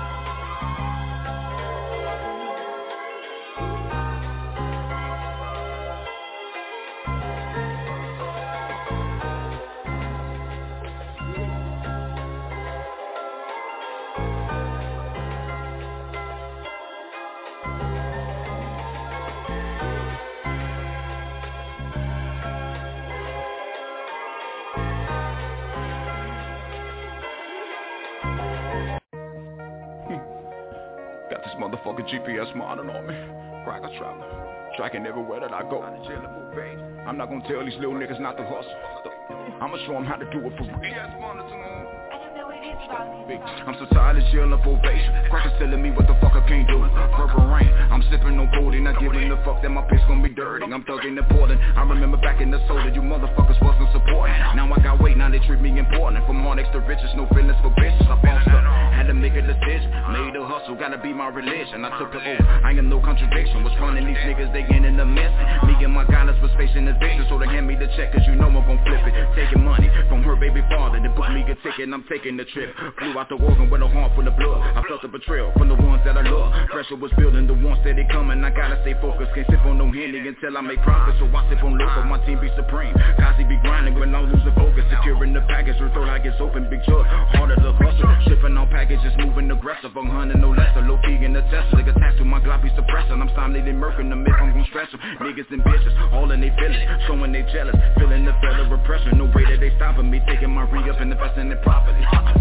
Motherfucking G P S mounted on me. Cracker traveler, tracking everywhere that I go. I'm not gonna tell these little niggas not to hustle. I'ma show them how to do it for real. I'm so tired of chillin' up ovation. Crackers telling me what the fuck I can't do. Purple rain, I'm sipping on codeine, not giving a fuck that my piss gon' be dirty. I'm thugging in Portland, I remember back in the soda, you motherfuckers wasn't supporting. Now I got weight, now they treat me important. From hard to riches, no feelings for bitches. I bossed up, had to make a decision, made a hustle, gotta be my religion. I took the oath, I ain't got no contradiction. Was running these niggas, they getting the mess. Me and my goddess was facing the victim, so they hand me the check, cause you know I'm gon' flip it. Taking money from her baby father, they book me a ticket, and I'm taking the trip. Flew out the organ with a heart full of blood. I felt the betrayal from the ones that I love. Pressure was building, the ones that they coming. I gotta stay focused, can't sip on no Henny until I make profit. So I sip on local, my team be supreme. Kazi be grinding when I'm losing focus. Securing the package, her throat like it's open, big jug. Harder to hustle, shipping on packages, moving aggressive. I'm hunting no lesser, low key in the Tesla. They attached to my gloppy suppressor. I'm silently murking them if I'm gon' stress them. Niggas and bitches, all in they feelings, showing they jealous, feeling the federal repression. No way that they stopping me, taking my re-up and investing in property.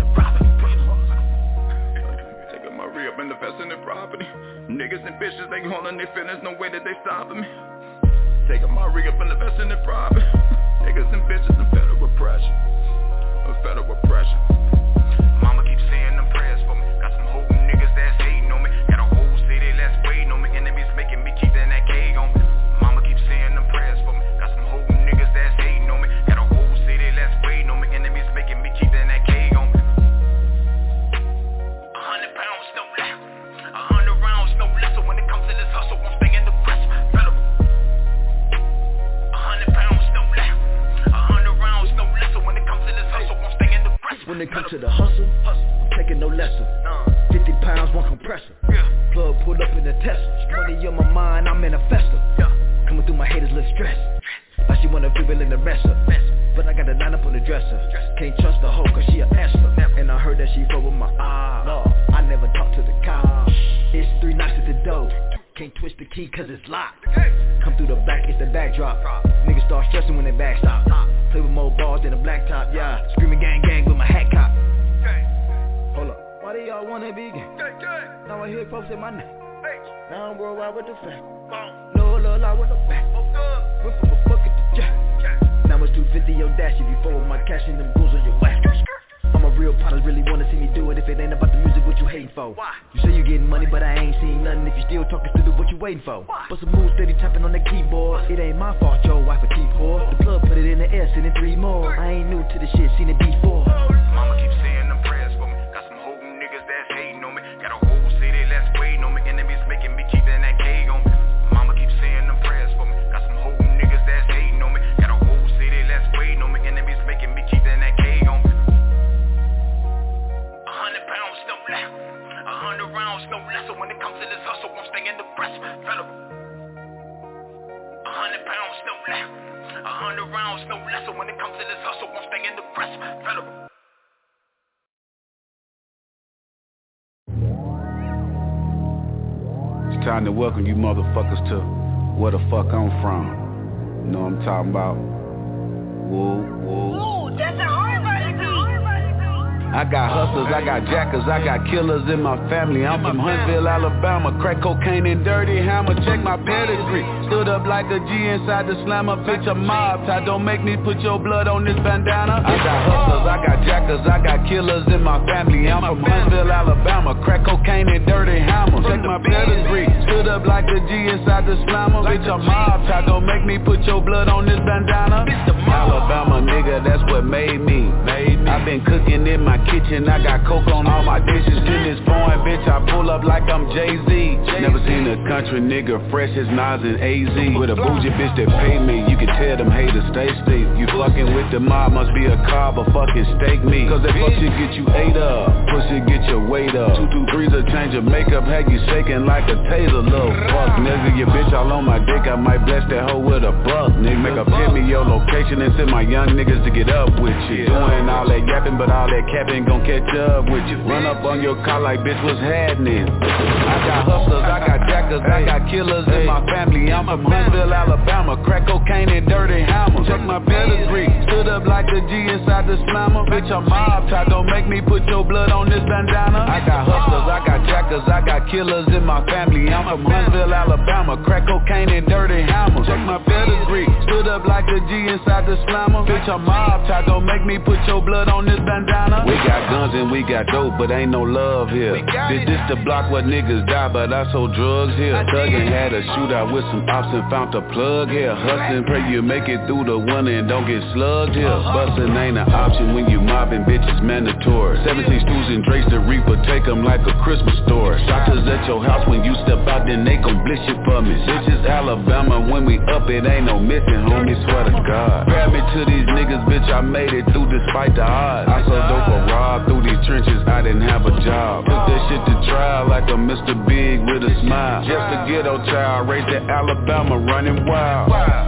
Taking my re-up and investing in property. Niggas and bitches, they holding their feelings, no way that they stopping me. Taking my re-up and investing in property. Niggas and bitches and federal repression. Federal repression. Mama keeps saying them prayers for me. Got some whole niggas that's hating on me. Got a whole city that's waiting on me. Enemies making me keep that cake on me. Mama keeps saying them prayers for me. Got some whole niggas that's hating on me. Got a whole city that's waiting on me. Enemies making me keep that cake on me. A hundred pounds, no less. A hundred rounds, no less. So when it comes to this hustle, I'm staying the press. Federal. A hundred pounds, no less. A hundred rounds, no less. So when it comes to this hustle, I'm staying the press. When it comes to the hustle, I'm taking no lesser. Fifty pounds, one compressor. Plug pulled up in the Tesla. Money on my mind, I'm manifesting. Coming through my haters, little stress. Like she wanna be willing to wrestle. But I got a line up on the dresser. Can't trust the hoe cause she a Esther. And I heard that she roll with my eye. No, I never talk to the cop. It's three knocks at the door. Can't twist the key cause it's locked. Come through the back, it's the backdrop. Niggas start stressing when they backstop. Play with more balls than a blacktop, yeah. Screaming gang gang with my hat cop. Hold up, why do y'all wanna be gang? Now I hear folks say my name. Now I'm worldwide with the fam. No love lie with the back. Whip up a bucket to jack. Now it's two fifty your dash if you forward my cash and them goons on your whack. I'm a my real partners really wanna see me do it. If it ain't about the music, what you hating for? Why? You say you getting money, but I ain't seen nothing. If you still talking stupid, what you waiting for? Why? But some moves steady tapping on the keyboard. It ain't my fault, your wife a cheap whore. The plug put it in the air, sending three more. I ain't new to the shit, seen it before. Mama keep saying them prayers for me. Got some whole niggas that's hating on me. Got a whole city that's waiting on me. Enemies making me keep that K on me. Mama keep saying them prayers for me. Got some whole niggas that's hating on me. Got a whole city that's waiting on me. Enemies making me keep that K on me. A hundred pounds, no less. A hundred rounds, no less. So when it comes to this hustle, won't stay in the press. Federal. A hundred pounds, no less. A hundred rounds, no less. So when it comes to this hustle, won't stay in the press. Federal. It's time to welcome you motherfuckers to where the fuck I'm from. You know what I'm talking about? Whoa, whoa. Ooh, that's a hard one. I got hustlers, I got jackers, I got killers in my family. I'm from Huntsville, Alabama. Crack cocaine and dirty hammer. Check my pedigree. Stood up like a G inside the slammer. Bitch, a mob tie. Don't make me put your blood on this bandana. I got hustlers, I got jackers, I got killers in my family. I'm from Huntsville, Alabama. Crack cocaine and dirty hammer. Check my pedigree. Stood up like a G inside the slammer. Bitch, a mob tie. Don't make me put your blood on this bandana. Alabama nigga, that's what made me. I've been cooking in my kitchen, I got coke on all my dishes. In this foreign bitch, I pull up like I'm Jay-Z. Never seen a country nigga fresh as Nas and A Z. With a bougie bitch that pay me, you can tell them haters stay steep. You fucking with the mob, must be a carb or fucking steak meat. Cause that fuck shit get you ate up, pussy get your weight up. Two, two, threes a change of makeup, have you shaking like a taser, little fuck. Nigga, your bitch all on my dick, I might bless that hoe with a buck. Nigga, make her pin me your location and send my young niggas to get up with you. Doing all that yapping, but all that capping gon' catch up with you. Run up on your car like bitch, what's happening? I got hustlers, I got jackers, I got killers in my family. I'm from Huntsville, Alabama. Crack cocaine and dirty hammer. Check my pedigree. Stood up like a G inside the slammer. Bitch, I'm mob tie. Don't make me put your blood on this bandana. I got hustlers, I got jackers, I got killers in my family. I'm from Huntsville, Alabama. Crack cocaine and dirty hammer. Check my pedigree. Stood up like a G inside the slammer. Bitch, I'm mob tie. Don't make me put your blood on this bandana. We got guns and we got dope, but ain't no love here. This this the block where niggas die, but I sold drugs here. Thuggin' had a shootout with some ops and found the plug here. Hustlin', pray you make it through the winter and don't get slugged here. Bustin' ain't an option when you mobbing, bitch, it's mandatory. seventeen stews and Drake's the Reaper, take them like a Christmas store. Shotters at your house when you step out, then they gon' blitz you for me. Bitches Alabama, when we up, it ain't no missing, homie, swear to God. Grab me to these niggas, bitch, I made it through despite the odds. I sold dope for Rob through these trenches, I didn't have a job. Put that shit to trial like a Mister Big with a smile. Just a ghetto child, raised in Alabama, running wild.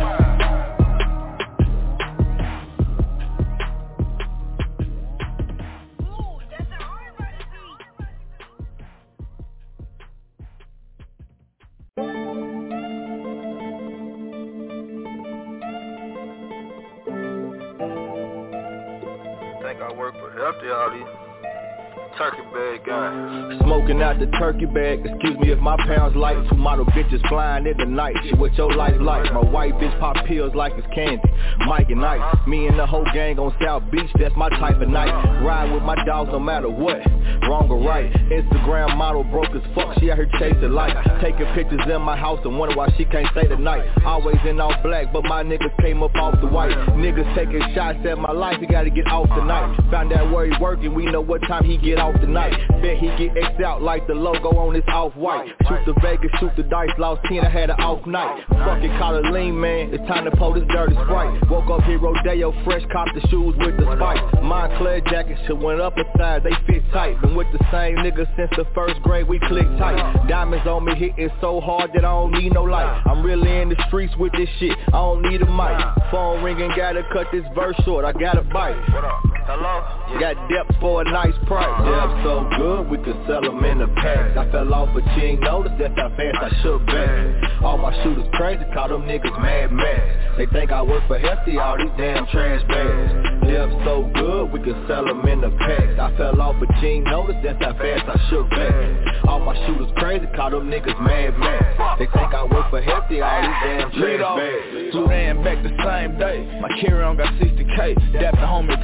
Think I work for Hefty, all these turkey bag guy. Smoking out the turkey bag, excuse me if my pounds light. Two model bitches flying in the night, shit what your life like. My white bitch pop pills like it's candy, Mike and Ike. Me and the whole gang on South Beach, that's my type of night. Ride with my dogs no matter what, wrong or right. Instagram model broke as fuck, she out here chasing light. Taking pictures in my house and wonder why she can't stay the night. Always in all black, but my niggas came up off the white. Niggas taking shots at my life, he gotta get off tonight. Found out where he working, we know what time he get off tonight. Bet he get X out like the logo on his off-white. Shoot the Vegas, shoot the dice, lost ten, I had an off night. Fucking call a lean man, it's time to pull this dirty Sprite. Woke up here, Rodeo, fresh, cop the shoes with the spike. Moncler jackets, shit went up a size, they fit tight. Been with the same nigga since the first grade, we click tight. Diamonds on me hitting so hard that I don't need no light. I'm really in the streets with this shit, I don't need a mic. Phone ringing, gotta cut this verse short, I gotta bite. What up? Hello? Got depth for a nice price. Depth so good, we could sell them in the packs. I fell off, but you ain't noticed that's how fast I shook back. All my shooters crazy, call them niggas mad mad. They think I work for Hefty, all these damn trash bags. Depth so good, we could sell them in the packs. I fell off, but you ain't noticed that's how fast I shook back. All my shooters crazy, call them niggas mad mad. They think I work for Hefty, all these damn trash bags. Flew in back the same day. My carry-on got sixty K. Dapped the homie T S A.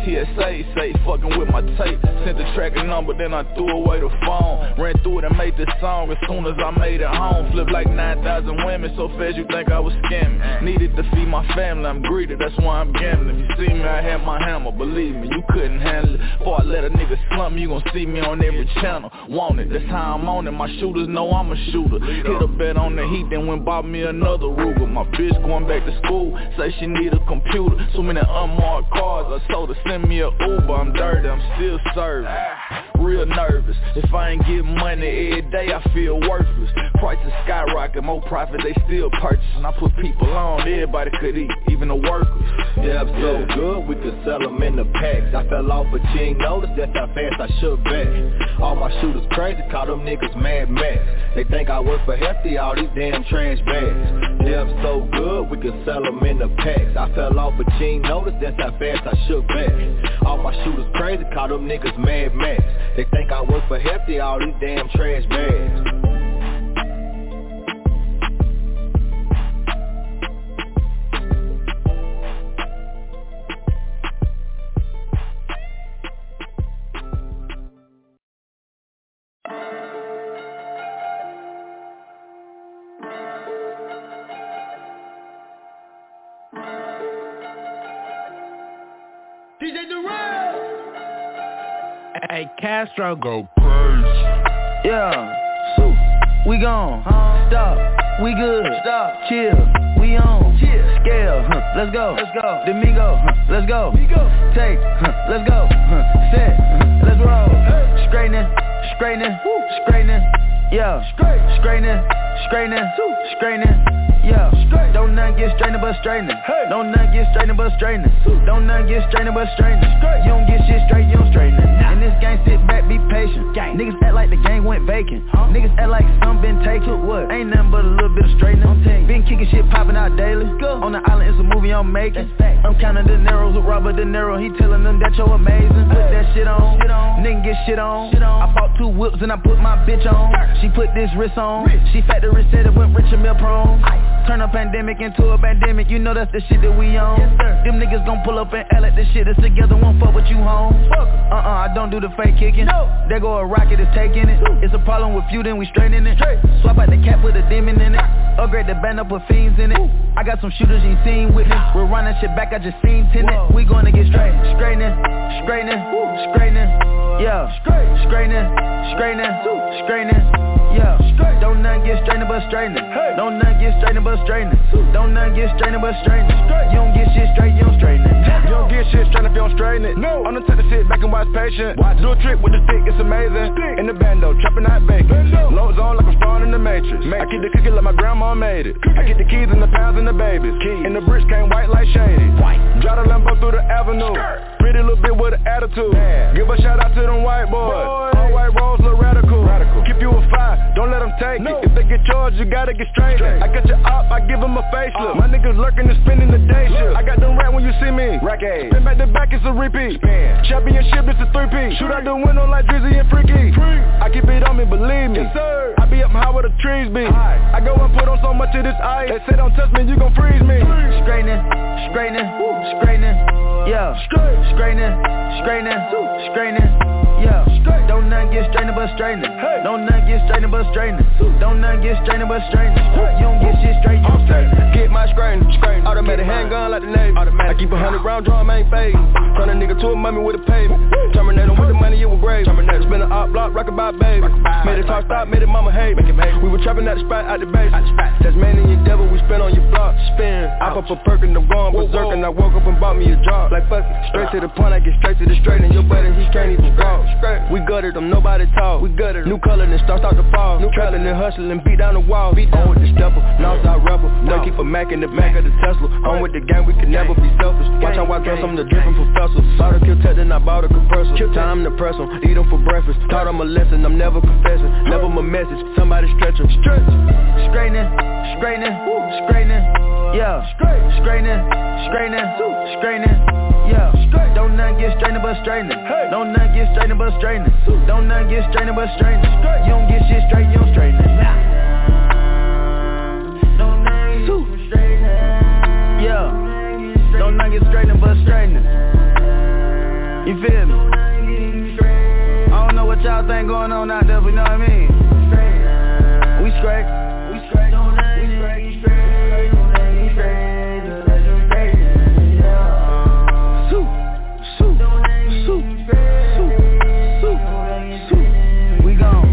stay safe, fucking with my tape. Sent the tracking number, then I threw away the phone. Ran through it and made this song as soon as I made it home. Flipped like nine thousand women, so fast you think I was scamming. Needed to feed my family, I'm greedy, that's why I'm gambling. You see me, I had my hammer, believe me, you couldn't handle it. Before I let a nigga slump me, you gon' see me on every channel. Want it, that's how I'm on it, my shooters know I'm a shooter. Hit a bet on the heat, then went bought me another Ruger. My bitch going back to school, say she need a computer. So many unmarked cars, I told her send me a Uber. I'm dirty, I'm still serving, real nervous. If I ain't getting money every day, I feel worthless. Prices skyrocket, more profit, they still purchasing. I put people on, everybody could eat, even the workers. Yeah, I'm so good, we could sell them in the packs. I fell off, but you ain't noticed, that's how fast I shook back. All my shooters crazy, call them niggas Mad Max. They think I work for Hefty, all these damn trash bags. Yeah, I'm so good, we could sell them in the packs. I fell off, but you ain't noticed, that's how fast I shook back. All my shooters crazy, call them niggas Mad Max. They think I work for Hefty, all these damn trash bags. Hey, Castro, go crazy. Yeah, so we gone. Huh? Stop, we good. Stop, chill, we on. Chill, scale, huh? Let's go. Let's go. Domingo, huh? Let's go. Migo. Take, huh? Let's go. Huh? Set, huh? Let's roll. Hey. Straightening, straightening, straightening. Yeah, straight, straightening, straightening, straightening. Yeah, straight. Don't none get straightening but straightening. Hey. Don't none get straightening but straightening. Don't none get straightening but straightening. You don't get shit straight, you don't straighten it. Nah. In this game, sit back, be patient. Gang. Niggas act like the game went vacant. Huh? Niggas act like some been taken. What? Ain't nothing but a little bit of straightening. Been kicking shit, popping out daily. Go. On the island, it's a movie I'm making. I'm counting the Neros with Robert De Niro. He telling them that you're amazing. Put hey. that shit on. Shit on. Nigga get shit on. Shit on. I bought two whips and I put my bitch on. She put this wrist on. Rich. She factory said it went rich and meal prone. Ice. Turn a pandemic into a pandemic, you know that's the shit that we on. Yes, sir. Them niggas gon' pull up and act like this shit is together, won't fuck with you home. Uh-uh, I don't do the fake kicking. No. There go a rocket, it's taking it. Ooh. It's a problem with you, then we straightening it. Straight. Swap out the cap, put a demon in it. Upgrade the band up with fiends in it. Ooh. I got some shooters you ain't seen with me. We're running shit back, I just seen tenant. We gonna get straight, straightening, straightening, straightening. Yeah, straight, straightening, straightening, straightening. Yeah, straight. Don't none get straightening but straightening. Hey. Don't none get straightening but straightening. Don't none get straightening but straightening. You don't get shit straight, you don't straighten it. You don't get shit straight if you don't straighten it. No. I'm gonna take the shit back and watch patient. Watch. Do a trick with the stick, it's amazing. Stick. In the bando, chopping out bacon. Loads on like I'm starring in the Matrix. Matrix. I keep the cookie like my grandma made it. Cookie. I get the keys and the pounds and the babies. Keys. And the bricks came white like shady. White. Drive the Lambo through the avenue. Skirt. Pretty little bit with an attitude. Man. Give a shout out to them white boys. Boy. All white rolls look radical. Radical. Keep you a five, don't let them take no. it. If they get charged, you gotta get straight. straight. I got your op, I give them a facelift. Uh. My niggas lurking and spending the day shift. I got them rat when you see me. Rack A. Spin back to back, it's a repeat. Spin. Championship, it's a three-piece. Shoot out the window like Drizzy and Freaky. Free. I keep it on me, believe me. Yes, sir. I be up high where the trees be. High. I go and put on so much of this ice. They say don't touch me, you gon' freeze me. Straightening, straightening, straightening. Yeah, straight, straightening, straightening, straightening. Yeah, straight. Don't none get straightening but straightening. Hey. Don't none get straightening but straightening. Don't none get straightening but straightening. You don't get shit straight, you don't straighten. Get my straightening, straightening. Automatic handgun like the Navy. Automatic. I keep a hundred round drum, ain't fading. Turn a nigga to a mummy with a pavement. Terminate him with the money, it was grave. Terminate. Spin an op block, rockin' by baby. Made it talk stop, made it mama hate. We were trapping at the spot, at the base. Tasmanian devil, we spin on your block. Spin. I pop a perk and I'm going berserk. And I woke up and bought me a job. Like fuck it. Straight to the point, I get straight to the straight. And your buddy, he can't even walk. We gutted them, nobody talk. We gutted them. New color and start start to fall. New traveling and hustling, beat down the wall. Beat down with the stepper, Northside rebel. No. Keep a Mac in the back of the Tesla. I'm with the gang, we can never be selfish. Watch how I dress, I'm the different professor. Bought a kill tech, then I bought a compressor. Time to press them, eat them for breakfast. Taught them a lesson, I'm never confessing. Never my message, somebody stretch them. Stretch. Straightening, straightening, straightening. Yeah, straight, straightening, straightening, straightening. Yeah, straight. Don't none get straightening but straightening. Hey. Don't none get straightening but straightening. Don't none get straightening but straightening. You don't get shit straight, you don't straighten it. Nah. Don't none get straightening. Yeah. Don't none get straightening but straightening. You feel straight, we straight, we straight, we straight, we straight, we straight, yeah. Sue, sue, sue, sue, sue, sue, we gone.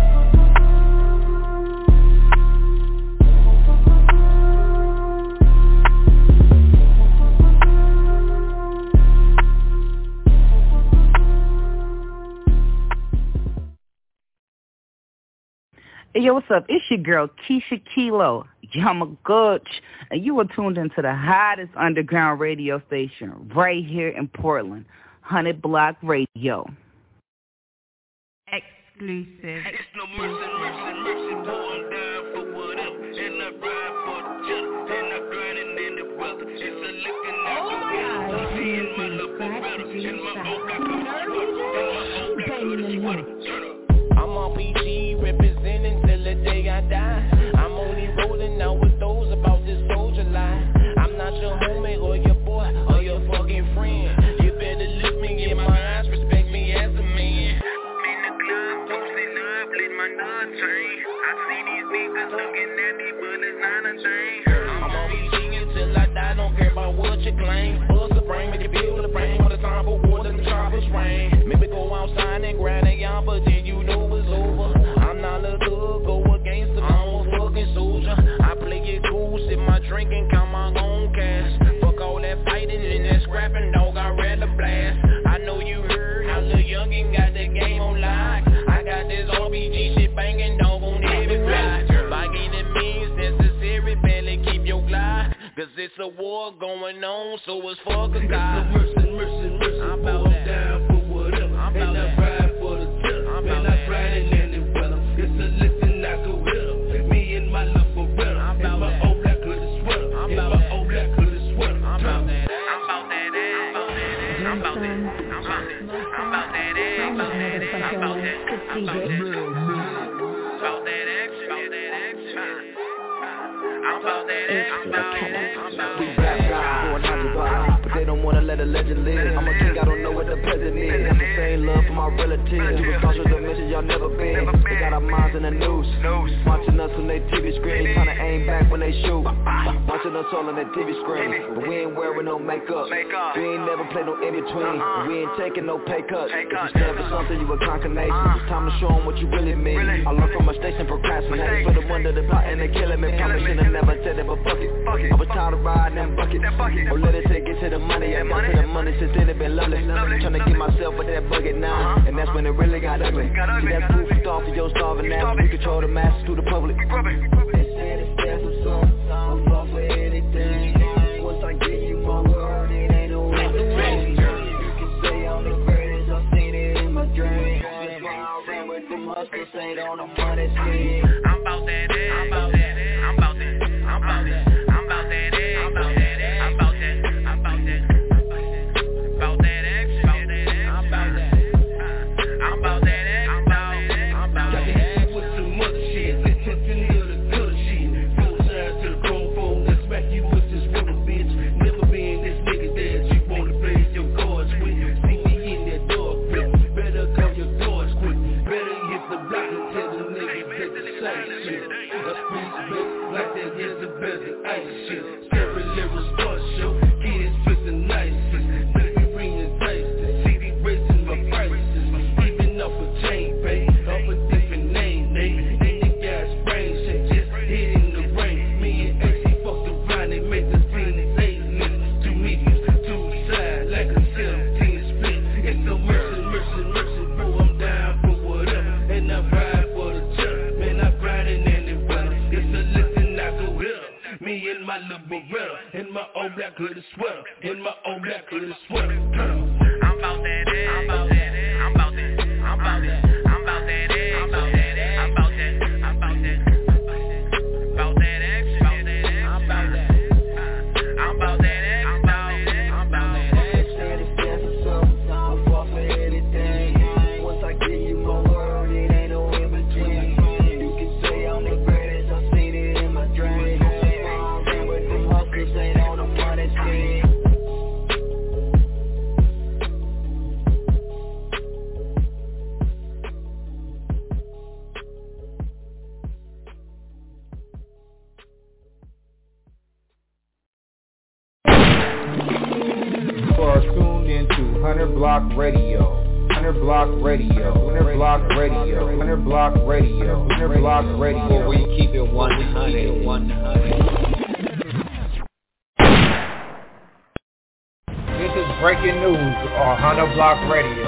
Hey, yo, what's up? It's your girl, Keisha Kilo, Yamaguchi, and you are tuned into the hottest underground radio station right here in Portland, one hundred Block Radio. Exclusive. It's no mercy, mercy, mercy, boy, I'm down for whatever, and I ride for the cheddar, and I grinding in the weather, it's a licking out the window, I'm seeing my love better, and my old black hood sweater, and my old black hood sweater, turn up. I'm on P G representing till the day I die. I'm only rolling out with those about this soldier life. I'm not your homie or your boy or your fucking friend. You better look me in my eyes, respect me as a man. In the club, posting up, let my nuts train. I see these niggas looking at me, but it's not a thing. I'm on P G until I die, don't care about what you claim. Bust the brain, make it build the brain. When it's time for war, then the choppers rain. Maybe go outside and grab a yarn, but then you know it's over. I'm not a thug, go against them, I'm a fucking soldier. I play it cool, sip my drink and count my own cash. Fuck all that fighting and that scrapping, dog, I'd rather blast. I know you heard how Lil Youngin got the game on lock. I got this R B G shit banging, dog, on every block. By any means necessary, barely keep your glide. Cause it's a war going on, so it's fuck a God. Mercy, mercy, mercy, I'm about that. Down for whatever, I'm and I ride for the tip, I'm and I grinding in the weather. It's a listen I go with her, me and my love for better, and my old black hoodie sweater, and my old black hoodie sweater. I'm about that, I'm about that, I'm about that, I'm about that, I'm about that, I'm about that, I'm about that, I'm about that, about that action, about that action. I'm about that, I'm about that, I'm about We rap guys going hundred bucks, but they don't wanna let a legend live. I'm a king, I don't know what the peasant is. It's the same love for my relatives. Two cultures that mention y'all never been. They got our minds in the news, watching us on their T V screen, trying to aim back when they shoot. Watching us all on their T V screen, but we ain't wearing no makeup. We ain't never played no in between. We ain't taking no pay cuts. If you stand for something, you a concatenation. It's time to show them what you really mean. I learned from my station, procrastinating. Put them under the plot and they killing me. Probably should've never said it, but fuck it. I was tired of riding them buckets. Or let it take it to the money. I got to the money since then it been lovely. Trying to get myself with that bucket now, and that's when it really got ugly. See that proof star for your starving ass. We control the masses through the public. They said it's there for some, I'm fall for anything. Once I give you my word, it ain't no other way. You can say I'm the greatest, I've seen it in my dreams. That's why I ran with them hustlers, ain't on the money scheme. I'm about that, I'm about that, I'm about that, I'm about that, I'm about that, I'm about that, I'm about that, I'm about that, about that action, I'm about that, I'm about that, I'm about that, I'm about that. With some other shit, listen to the good shit. Full size to the chrome phone, let's smack you with this rubber bitch. Never been this nigga that you wanna play your cards with. See me in that dog grip, better call your doors quick. Better hit the block and tell the niggas that the same shit. A piece of it, like that is the best of ice shit. Stereo lyrics star show, kids twisting nices. Baby ringing dice, the C D raising my prices. Even off a chain, pay, off a different name, they. And the gas brain shit just hitting the rain. Me and A C fucked around and made the scene eight lists. Two mediums, two sides, like a seventeen split. It's no mercy, mercy, mercy, bro, I'm down for whatever. And I ride for the church, man, I'm grinding in the weather. It's a listen I go here. Me and my little Beretta, and my old black hoodie sweater, and my old black hoodie sweater. I'm about that, I'm about that, I'm about that, I'm about that, I'm about that, I'm about that, I'm about that, I'm about that, about that action, I'm about that, I'm about that, I'm about that, I'm about that. They said it's there for something, I'm fall for anything. Once I give you my word, it ain't no in between. You can say I'm the greatest, I've seen it in my dreams. Ain't on the money scheme. Block Radio. Hundred Block Radio. Hundred Block Radio. Hundred Block Radio. Hundred Block Radio. Where we keep it one hundred. one hundred. This is breaking news on Hundred Block Radio.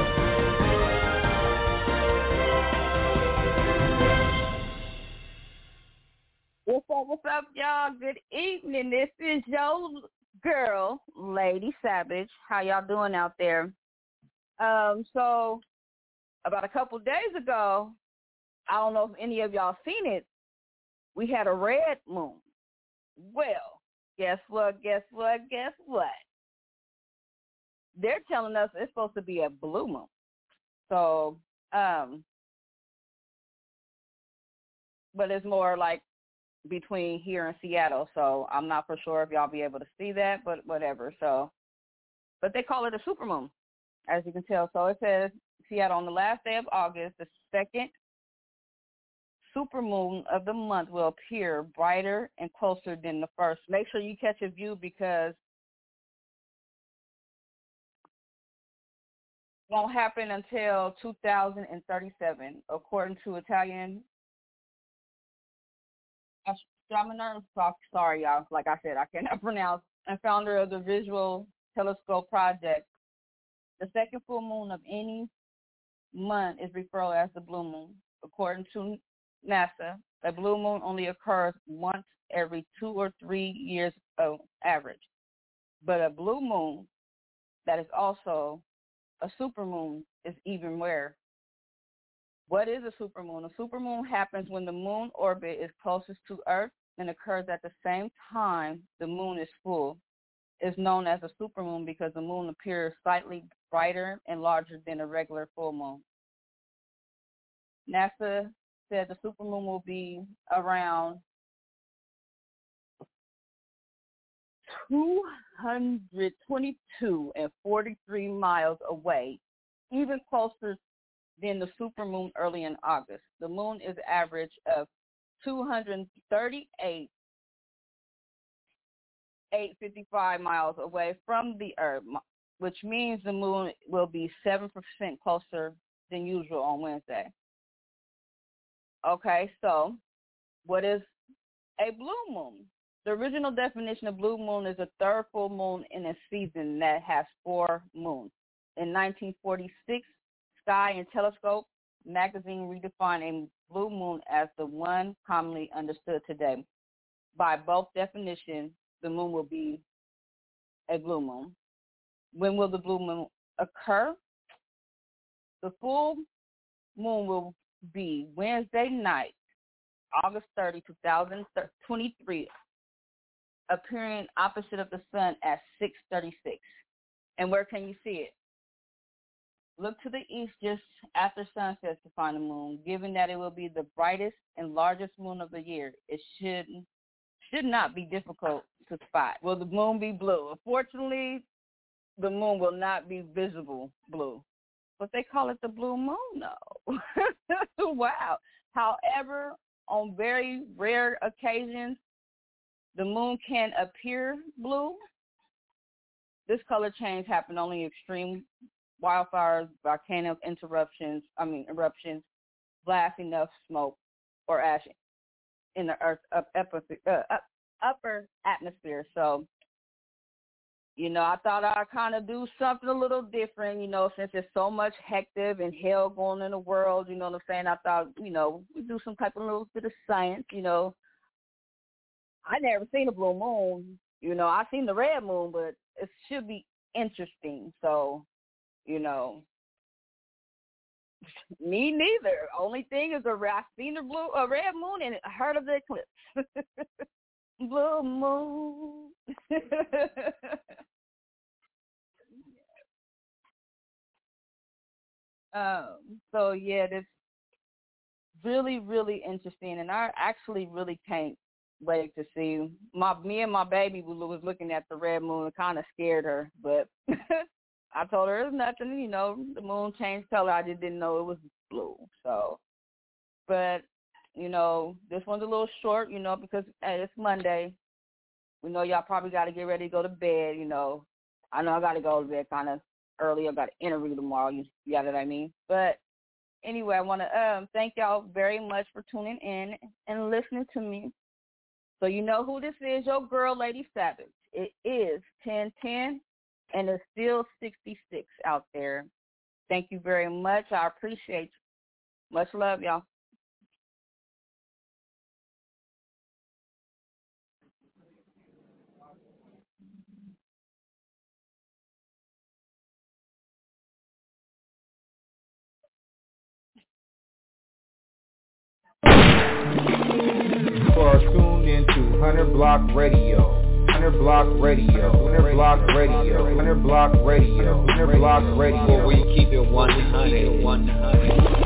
What's up, what's up, y'all? Good evening. This is your girl, Lady Savage. How y'all doing out there? Um, so, about a couple days ago, I don't know if any of y'all seen it, we had a red moon. Well, guess what, guess what, guess what? They're telling us it's supposed to be a blue moon. So, um, but it's more like between here and Seattle, so I'm not for sure if y'all be able to see that, but whatever. So, but they call it a supermoon, as you can tell. So it says Seattle on the last day of August, the second supermoon of the month will appear brighter and closer than the first. Make sure you catch a view because it won't happen until two thousand thirty-seven, according to Italian astronomer. Sorry, y'all. Like I said, I cannot pronounce. And founder of the Visual Telescope Project. The second full moon of any month is referred to as the blue moon. According to NASA, a blue moon only occurs once every two or three years of average. But a blue moon that is also a supermoon is even rarer. What is a supermoon? A supermoon happens when the moon orbit is closest to Earth and occurs at the same time the moon is full. It's known as a supermoon because the moon appears slightly brighter and larger than a regular full moon. NASA said the supermoon will be around two hundred twenty-two and forty-three miles away, even closer than the supermoon early in August. The moon is an average of two hundred thirty-eight, eight hundred fifty-five miles away from the Earth, which means the moon will be seven percent closer than usual on Wednesday. Okay, so what is a blue moon? The original definition of blue moon is a third full moon in a season that has four moons. In nineteen forty-six, Sky and Telescope magazine redefined a blue moon as the one commonly understood today. By both definitions, the moon will be a blue moon. When will the blue moon occur? The full moon will be Wednesday night, August thirtieth, twenty twenty-three, appearing opposite of the sun at six thirty-six. And where can you see it? Look to the east just after sunset to find the moon. Given that it will be the brightest and largest moon of the year, it should should not be difficult to spot. Will the moon be blue? Unfortunately, the moon will not be visible blue. But they call it the blue moon, though. Wow. However, on very rare occasions, the moon can appear blue. This color change happened only in extreme wildfires, volcanic interruptions, I mean eruptions, blasting enough smoke or ash in the Earth's up, upper, uh, up, upper atmosphere. So, you know, I thought I'd kind of do something a little different, you know, since there's so much hectic and hell going in the world, you know what I'm saying? I thought, you know, we do some type of little bit of science, you know. I never seen a blue moon, you know. I seen the red moon, but it should be interesting. So, you know, me neither. Only thing is, a, I seen the blue, a red moon and heard of the eclipse. Blue moon. um. So yeah, that's really, really interesting, and I actually really can't wait to see. My me and my baby was looking at the red moon. It kind of scared her, but I told her it's nothing. You know, the moon changed color. I just didn't know it was blue. So, but you know, this one's a little short. You know, because hey, it's Monday. We know y'all probably got to get ready to go to bed. You know, I know I got to go to bed kind of early. I got an interview tomorrow. You, you know what I mean? But anyway, I want to um, thank y'all very much for tuning in and listening to me. So you know who this is, your girl, Lady Savage. It is ten ten, and it's still sixty-six out there. Thank you very much. I appreciate you. Much love, y'all. You are tuned into Hundred Block Radio. Hundred Block Radio. Hundred Block Radio. Hundred Block Radio. Hundred Block Radio. Where we keep it one hundred. One hundred.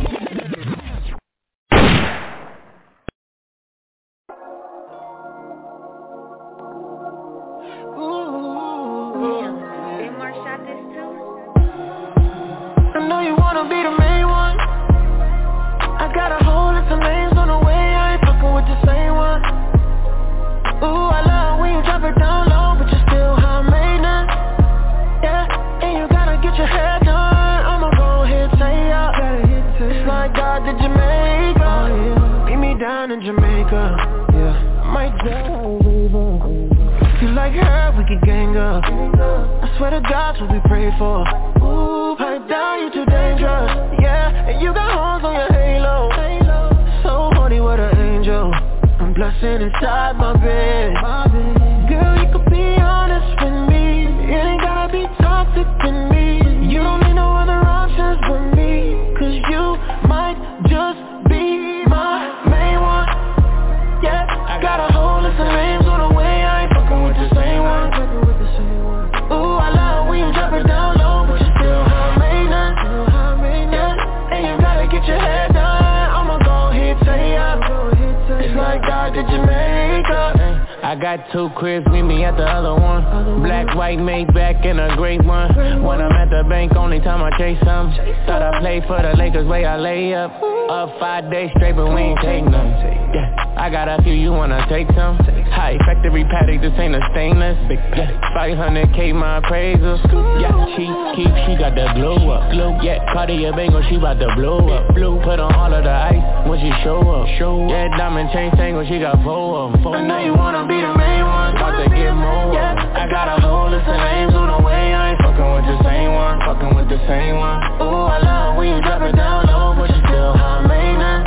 Two cribs, meet me at the other one. Black, white, Maybach, and a great one. When I'm at the bank, only time I chase some. Thought I played for the Lakers, way I lay up. Up five days straight, but we ain't take none. Yeah, I got a few, you wanna take some? High factory paddock, this ain't a stainless. Yeah, five hundred K my appraisal. Yeah, she keep, she got that glow up. Yeah, Cartier Bangle, she bout to blow up. Put on all of the ice when she show up. Yeah, diamond chain tangle, she got four of them. I know you wanna be the main one, about to get more. Yeah, I got a whole list of names on the way. I ain't fucking with the same one, fucking with the same one. Ooh, I love when you drop it down low, but you still high maintenance.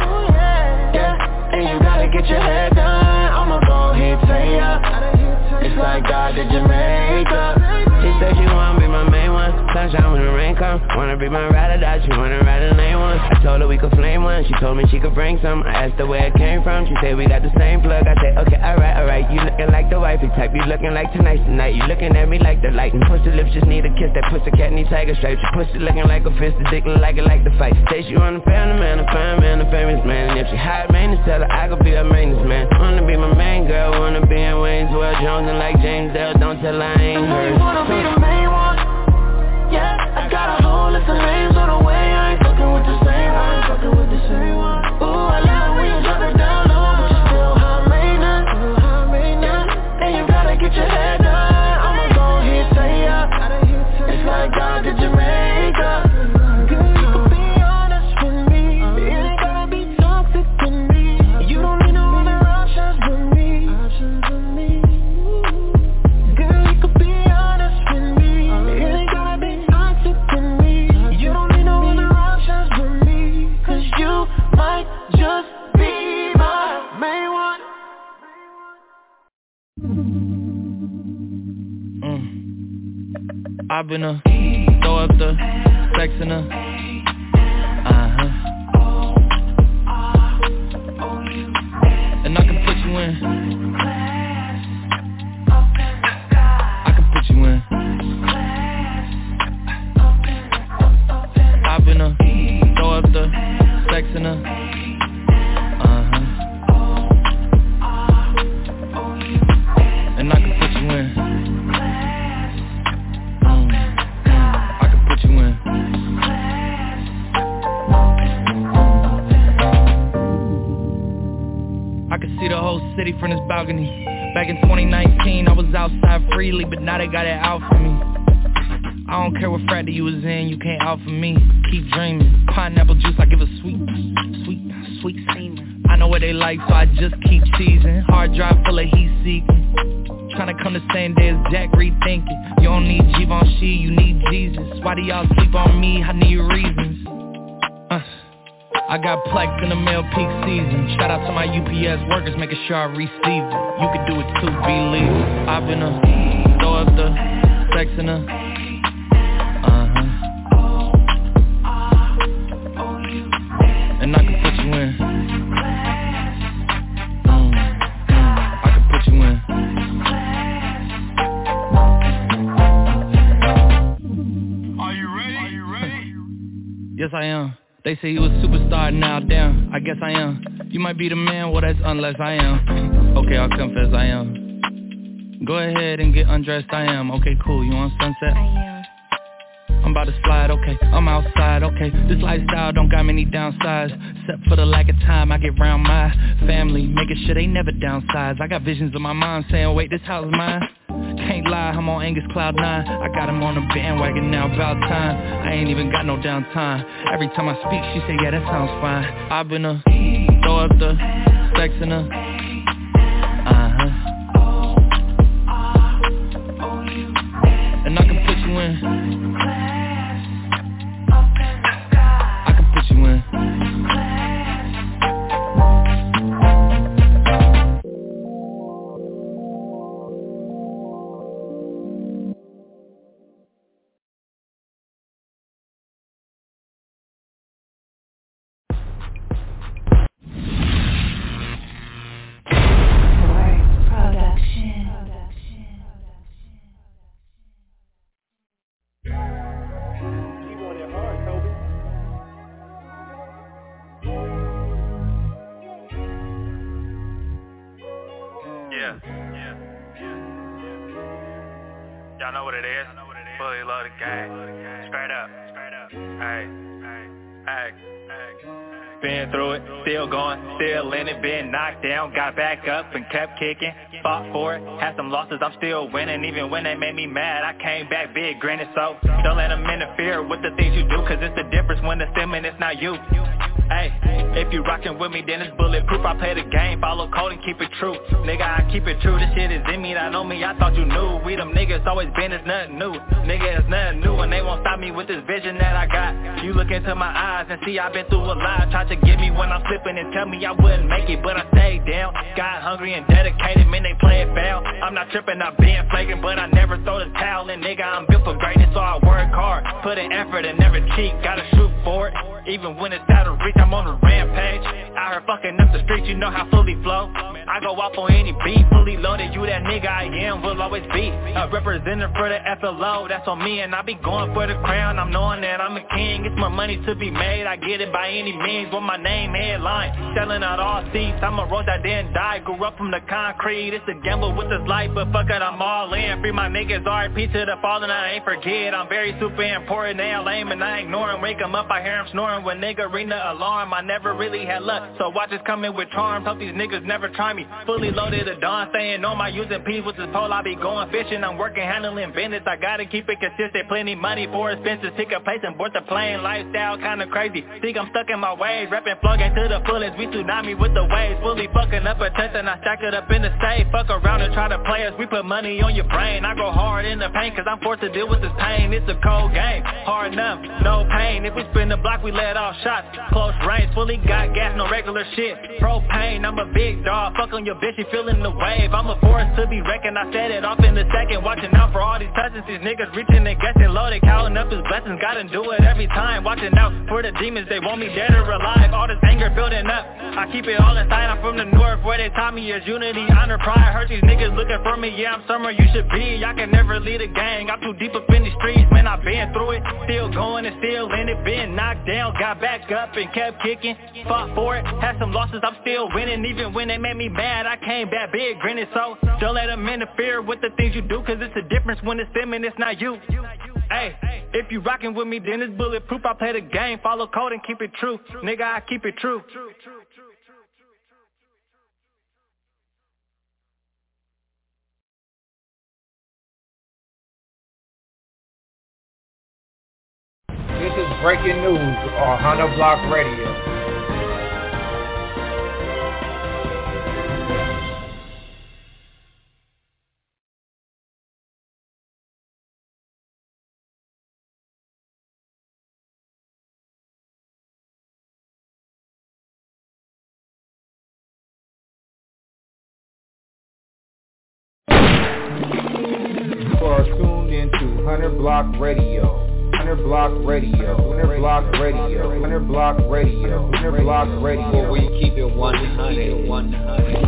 Yeah, and you gotta get your hair done. I'ma go ahead and say ya. It's like God did Jamaica. She said she wanna be my main one. Sunshine when the rain come. Wanna be my ride or die, she wanna ride a lane one. I told her we could flame one. She told me she could bring some. I asked her where it came from. She said we got the same plug. I said okay, alright, alright. You looking like the wifey type. You looking like tonight's the night. You looking at me like the light. And pussy lips just need a kiss. That pussy cat need tiger stripes. Your pussy looking like a fist. The dick look like it like the fight. Say she wanna family man, a fine man, a famous man. And if she hot maintenance, tell her I could be her maintenance man. Wanna be my main girl. Wanna be in Wayne's World Jones and like James Dale. Don't tell her I ain't hers. Be the main one. Yeah, I got a whole list of names on the way. I ain't fucking with the same one, fucking with the same one. Ooh, I love when you drop it down low, but you still high maintenance. Yeah, and you gotta get your hair done. I'ma go ahead and say ya. It's like God to Jamaica. Girl, you can be honest with me. It ain't gotta be toxic in me. You don't need no other options with me. Options with me. Girl, you can be honest with me. It ain't gotta be toxic in me. You don't need no other options with me. Cause you might just be my main one. Mm. I've been a throw up the sex in a uh-huh. And I can put you in. I can put you in. I've been a throw up the sex in a uh-huh. And I can put you in. Mm. I can put you in. I can see the whole city from this balcony. Back in twenty nineteen, I was outside freely, but now they got it out for me. I don't care what frat you was in, you can't offer me. Keep dreaming, pineapple juice, I give a sweet, sweet, sweet semen. I know what they like, so I just keep teasing. Hard drive full of heat seeking. Tryna come the same day as Jack, rethinking. You don't need Givenchy, you need Jesus. Why do y'all sleep on me? I need reasons. Uh, I got plex in the mail peak season. Shout out to my U P S workers, making sure I receive it. You can do it too, believe it. I've been a throw up the sex in a and I can put you in. Mm, I can put you in. Are you ready? Are you ready? Yes, I am. They say he was superstar, now damn, I guess I am. You might be the man, well that's unless I am. Okay, I'll confess I am. Go ahead and get undressed, I am. Okay, cool, you on Sunset? I am. I'm about to slide, okay, I'm outside, okay. This lifestyle don't got many downsides. Except for the lack of time I get round my family, making sure they never downsize. I got visions of my mom saying, wait, this house is mine. Can't lie, I'm on Angus Cloud nine. I got him on the bandwagon now, about time. I ain't even got no downtime. Every time I speak, she say, yeah, that sounds fine. I've been a throw up the sex in a uh-huh. And I can put you in. I can put you in. Y'all know what it is. Fully loaded gang. Straight up. Hey. Hey. Been through it, still going, still in it. Been knocked down, got back up and kept kicking. Fought for it, had some losses, I'm still winning. Even when they made me mad, I came back big, grinning. So don't let them interfere with the things you do, cause it's the difference when it's them and it's not you. Hey, if you rockin' with me, then it's bulletproof. I play the game, follow code and keep it true. Nigga, I keep it true, this shit is in me, I know me, I thought you knew. We them niggas always been, it's nothing new. Nigga, it's nothing new, and they won't stop me with this vision that I got. You look into my eyes and see I've been through a lot. Try to get me when I'm slipping and tell me I wouldn't make it, but I stayed down. Got hungry and dedicated, man, they play it foul. I'm not tripping, I'm being flagrant, but I never throw the towel in. Nigga, I'm built for greatness, so I work hard. Put in effort and never cheat, gotta shoot for it. Even when it's out of reach, I'm on a rampage. Out here fucking up the streets, you know how fully flow. I go off on any beat, fully loaded, you that nigga I am, will always be a representative for the F L O, that's on me, and I be going for the crown. I'm knowing that I'm a king, it's more money to be made, I get it by any means, with my name headline, selling out all seats. I'm a road that didn't die, grew up from the concrete, it's a gamble with this life, but fuck it, I'm all in. Free my niggas, R I P to the fallen, I ain't forget, I'm very super important, they all lame and I ignore them, wake them up, I hear them snoring. When nigga ring the alarm, I never really had luck, so watch this coming with charms. Hope these niggas never try me. Fully loaded at dawn, staying on my using P's with this pole. I be going fishing, I'm working, handling business. I gotta keep it consistent, plenty money for expenses. Take a place and board the plane, lifestyle kinda crazy. Think I'm stuck in my ways, reppin' plugging to the fullest. We tsunami with the waves, fully fucking up a test and I stack it up in the safe. Fuck around and try to play us, we put money on your brain. I go hard in the pain, cause I'm forced to deal with this pain. It's a cold game, hard enough, no pain. If we spin the block, we let off shots. Close range, fully got gas, no regular shit. Propane, I'm a big dog, fuck on your bitch, she feeling the wave. I'm a force to be reckoned, I set it off in a second. Watching out for all these touches, these niggas reaching and getting loaded. Counting up his blessings, gotta do it every time. Watching out for the demons, they want me dead or alive. All this anger building up, I keep it all inside. I'm from the north, where they taught me is unity, honor, pride. Heard these niggas looking for me, yeah, I'm somewhere you should be. I can never lead a gang, I'm too deep up in these streets. Man, I've been through it, still going and still in it. Been knocked down, got back up and kept kicking. Fought for it, had some losses, I'm still winning. Even when they made me mad, I came back big, grinning. So don't let them interfere with the things you do, cause it's the difference when it's them and it's not you. Hey, if you rockin' with me, then it's bulletproof. I play the game, follow code and keep it true. Nigga, I keep it true. This is breaking news on Hunter Block Radio. Hunter Block Radio, Hunter Block Radio, Hunter Block Radio, Hunter Block Radio, Hunter Block Radio. We keep it one hundred, one hundred.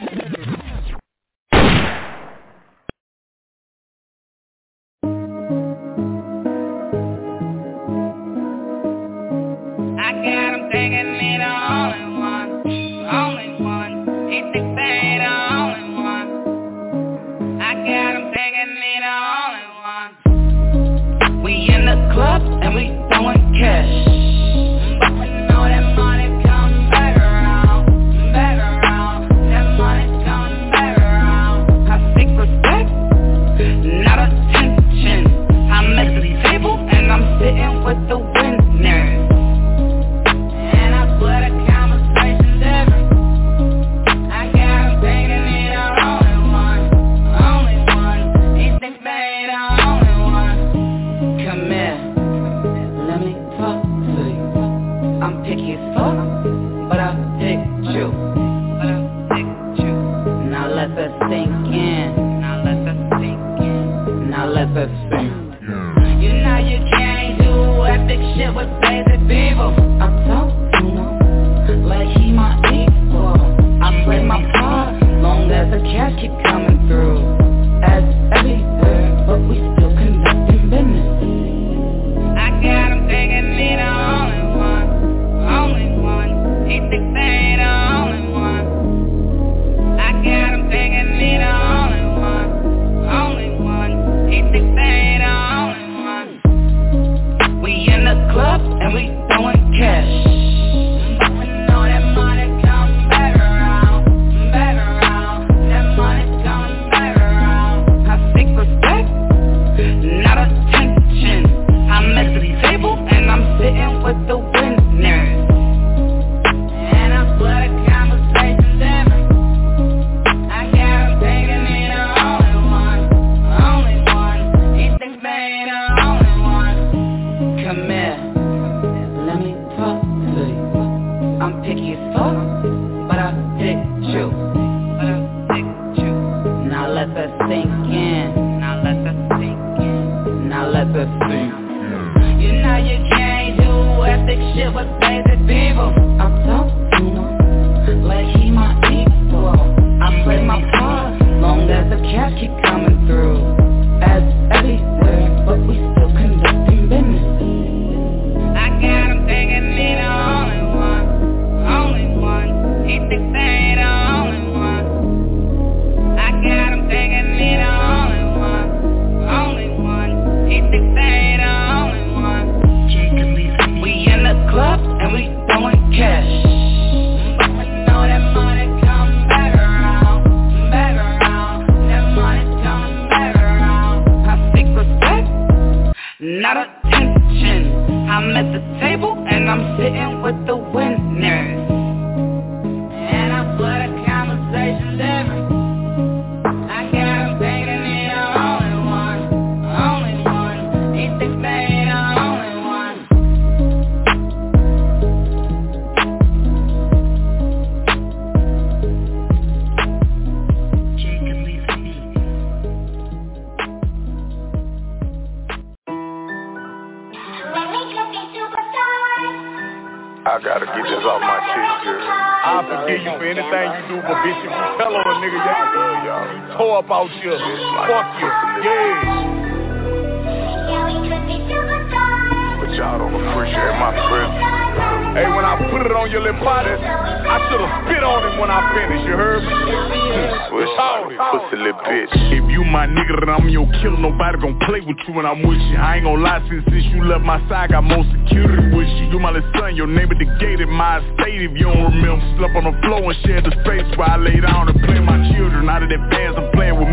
When I'm with you, I ain't gon' lie, since, since you left my side, got more security with you. You my little son, your name at the gate in my estate. If you don't remember, slept on the floor and shared the space where I lay down and play my children. Out of that bands, I'm playing with millions, but I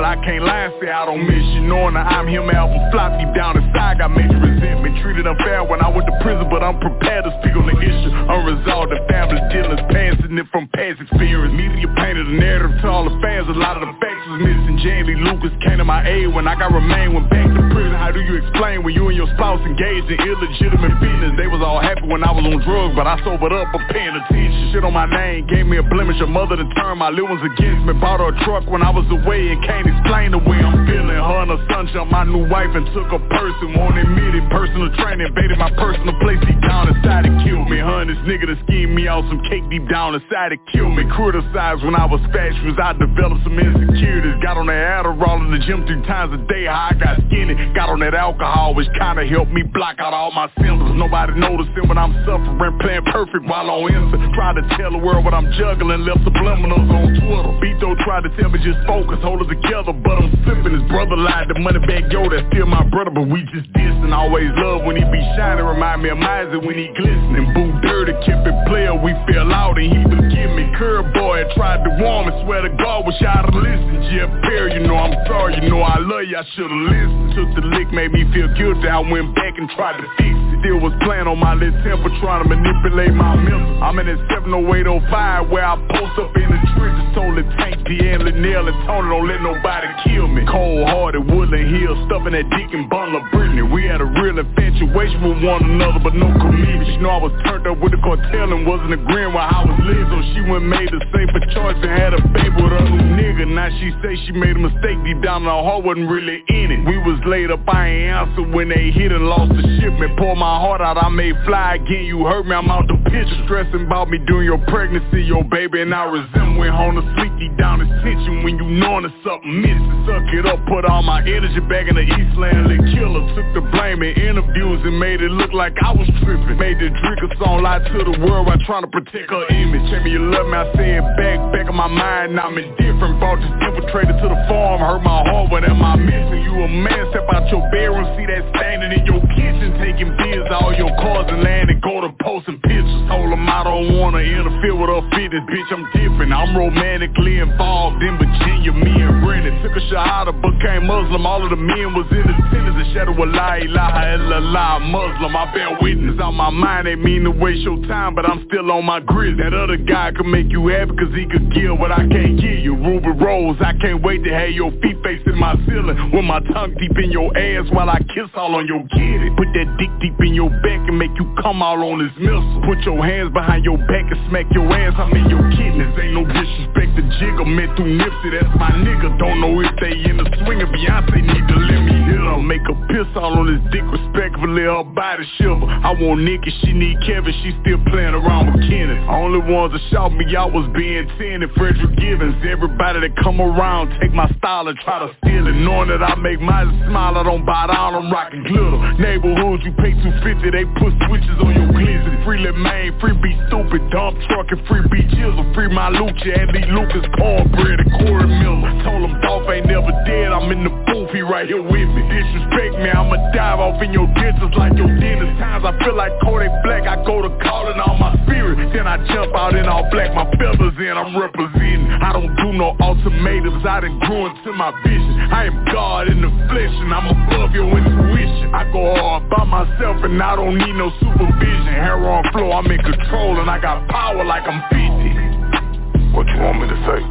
I can't lie and say I don't miss you. Knowing that I'm him album flop deep down inside, got major resentment. Treated unfair when I went to prison, but I'm prepared to speak on the issue. Unresolved and family dealings, passing it from past experience. Media painted a narrative to all the fans, a lot of the facts was missing. Jamie Lucas came to my aid when I got remained, went back to prison. How do you explain when you and your spouse engaged in illegitimate business? They was all happy when I was on drugs, but I sobered up for paying attention. Shit on my name gave me a blemish. Your mother to turn my little ones against me. Bought her a truck when I was away and can't explain the way I'm feeling. Her and her son jumped my new wife and took a person. Won't admit it. Personal training invaded my personal place deep down inside to kill me. Her and this nigga that schemed me out some cake deep down inside to kill me. Criticized when I was fatuous. I developed some insecurities. Got on that Adderall in the gym three times a day. How I got skinny. Got on that alcohol, which kinda helped me block out all my symptoms. Nobody noticing when I'm suffering, playing perfect while on Insta. Tried to tell the world what I'm juggling, left subliminals on Twitter. Beto tried to tell me just focus, hold it together, but I'm slipping. His brother lied, the money bag, yo, that's still my brother, but we just dissing. Always love when he be shining, remind me of Miser when he glistening. Boo dirty, kept it player, we fell out and he forgive me. Curb boy, tried to warm me, swear to God, wish I'd have listened. Jeff Perry, you know I'm sorry, you know I love you, I should've listened. Took the lick, made me feel guilty, I went back and tried to fix it. Still was playing on my little temper, trying to manipulate my mental. I'm in that seven oh eight oh five where I post up in the trenches. Told it Tank, Deanne, Linnell, and Tony, don't let nobody kill me. Cold-hearted, Woodland Hill, stuffing that dick and bundle of Brittany. We had a real infatuation with one another, but no commitment. You know I was turned up with the cartel and wasn't agreeing with how I was living. So she went and made the safer choice and had a baby with a new nigga. Now she say she made a mistake deep down in her heart, wasn't really in it. We was laid up, I ain't answered when they hit and lost the shipment. Pour my heart out, I made fly again. You heard me, I'm out the picture. Stressing about me during your pregnancy, your baby, and I resent went home to sleep deep down this tension when you knowing there's something missing. Suck it up, put all my energy back in the Eastland. Lit killer took the blame in interviews and made it look like I was tripping. Made the drink a song lie to the world while trying to protect her image. Tell me you love me, I say it back, back in my mind. Now I'm indifferent. Brought this infiltrator to the farm, hurt my heart, what am I missing? You a man, step out your bedroom, see that standing in your kitchen, taking bids, all your cars and land and go to posting pictures. Told them I don't wanna interfere with her fitness, bitch, I'm different. I'm romantically involved in Virginia, me and Brennan. Took a shahada, became Muslim, all of the men was in attendance. The shadow of la ilaha illallah, Muslim, I bear witness. On my mind, ain't mean to waste your time, but I'm still on my grid. That other guy could make you happy cause he could give what I can't give you. Ruby Rose, I can't wait to have your feet facing my ceiling, with my tongue deep in your ass while I kiss all on your kitty. Put that dick deep in your back and make you come all on this missile. Put your hands behind your back and smack your ass, I'm in your kidneys. Ain't no disrespect to Jigga, meant through Nipsey, that's my nigga. Don't know if they in the swing, if Beyonce need to let me hit her. Make a piss all on this dick respectfully, her body shiver. I want Nikki, she need Kevin, she still playing around with Kenneth. Only ones that shout me out was being ten and Frederick Givens. Everybody that come around take my style and try to steal it. Knowing that I make my smile, I don't buy down, I'm rocking glitter. Neighborhoods, you pay two fifty, they put switches on your glizzy. Free Lil Main, free be stupid, dump truck and free be chisel. Free my Lucha, Andy Lucas, cornbread and Corey Miller. Told him Dolph ain't never dead, I'm in the booth, he right here with me. Disrespect me, I'ma dive off in your dentist like your dentist. Times I feel like Kodak Black, I go to calling all my spirit. Then I jump out in all black, my feathers in, I'm representing. I don't do no ultimatums, I done grew into my vision. I am God in the flesh and I'm above your intuition. I go hard by myself and I don't need no supervision. Hair on floor, I'm in control and I got power like I'm fifty. What you want me to say?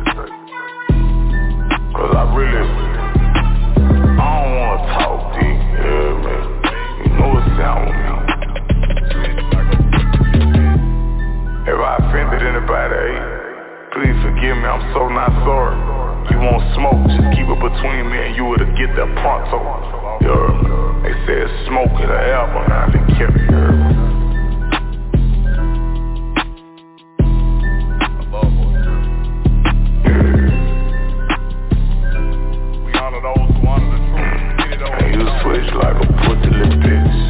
Cause I really, I don't wanna talk deep, yeah man. You know it sound with me. If I offended anybody, hey, please forgive me, I'm so not sorry. You won't smoke, just keep it between me and you to get that pronto. You heard me? They said smoke in the album, now they kept it, you heard me? Switch like a pussy lip bitch.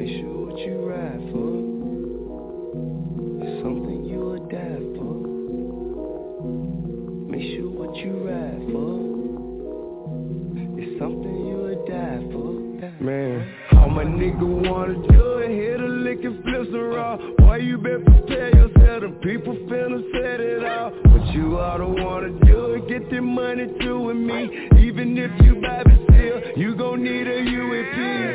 Make sure what you ride for is something you would die for. Make sure what you ride for is something you would die for. Man, all my nigga wanna do it, hit a lick and flip some raw. Boy, you better prepare yourself, the people finna set it off. But you all don't wanna do it, get the money through with me. Even if you buy it still, you gon' need a U A P.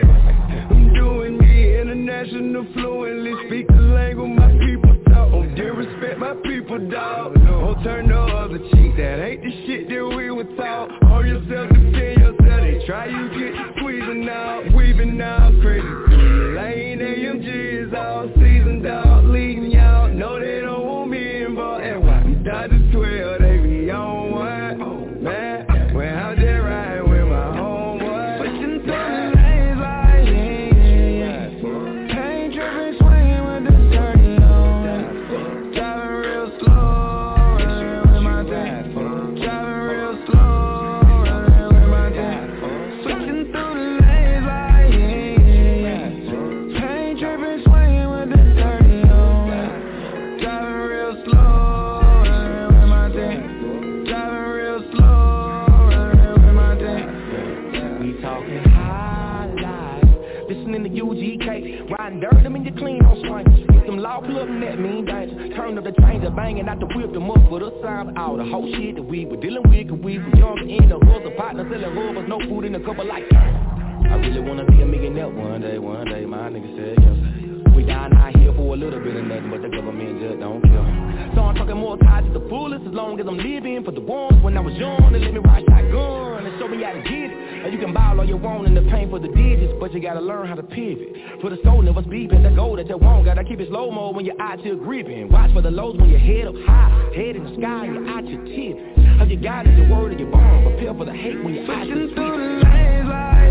I'm doing me, international fluently, speak the language my people talk. Don't disrespect my people, dawg. Don't turn no other cheek, that ain't the shit that we were taught. On yourself, defend yourself, they try you get squeezing out, weaving out, crazy through the lane. A M G is all seasoned out, leading y'all, know they don't want me involved. And why I'm Dodgers twelve, they be on one, man. When I'm just riding with my homeboy, pushing through the lanes like yeah, pain dripping, swinging with the dirty on, driving real slow, running with my dad, driving real slow, running with my dad, switching through the lanes like yeah, pain dripping, swinging with the dirty on, driving real slow, running with my dad, driving real slow, running with my dad. We talking high life, listening to U G K, riding dirt, them in your clean on swing. Get them law plugging that mean danger, turn up the changer, banging out the whip, them up for the sound. All the whole shit that we were dealing with, cause we were young in the hustle, partner selling rubbers, no food in the cupboard like that. I really wanna be a millionaire one day, one day, my nigga said yes. We down out here for a little bit of nothing, but the government just don't care. So I'm talking more tied to the fullest, as long as I'm living for the ones when I was young, they let me ride shotgun and show me how to get it. And you can ball all you want in the pain for the digits, but you gotta learn how to pivot. For the soul never speed, the goal that you want, gotta keep it slow mo when you're out here gripping. Watch for the lows when your head up high, head in the sky, you're out your tip. Have your God is your word and your bond, prepare for the hate when you're out your through the lanes like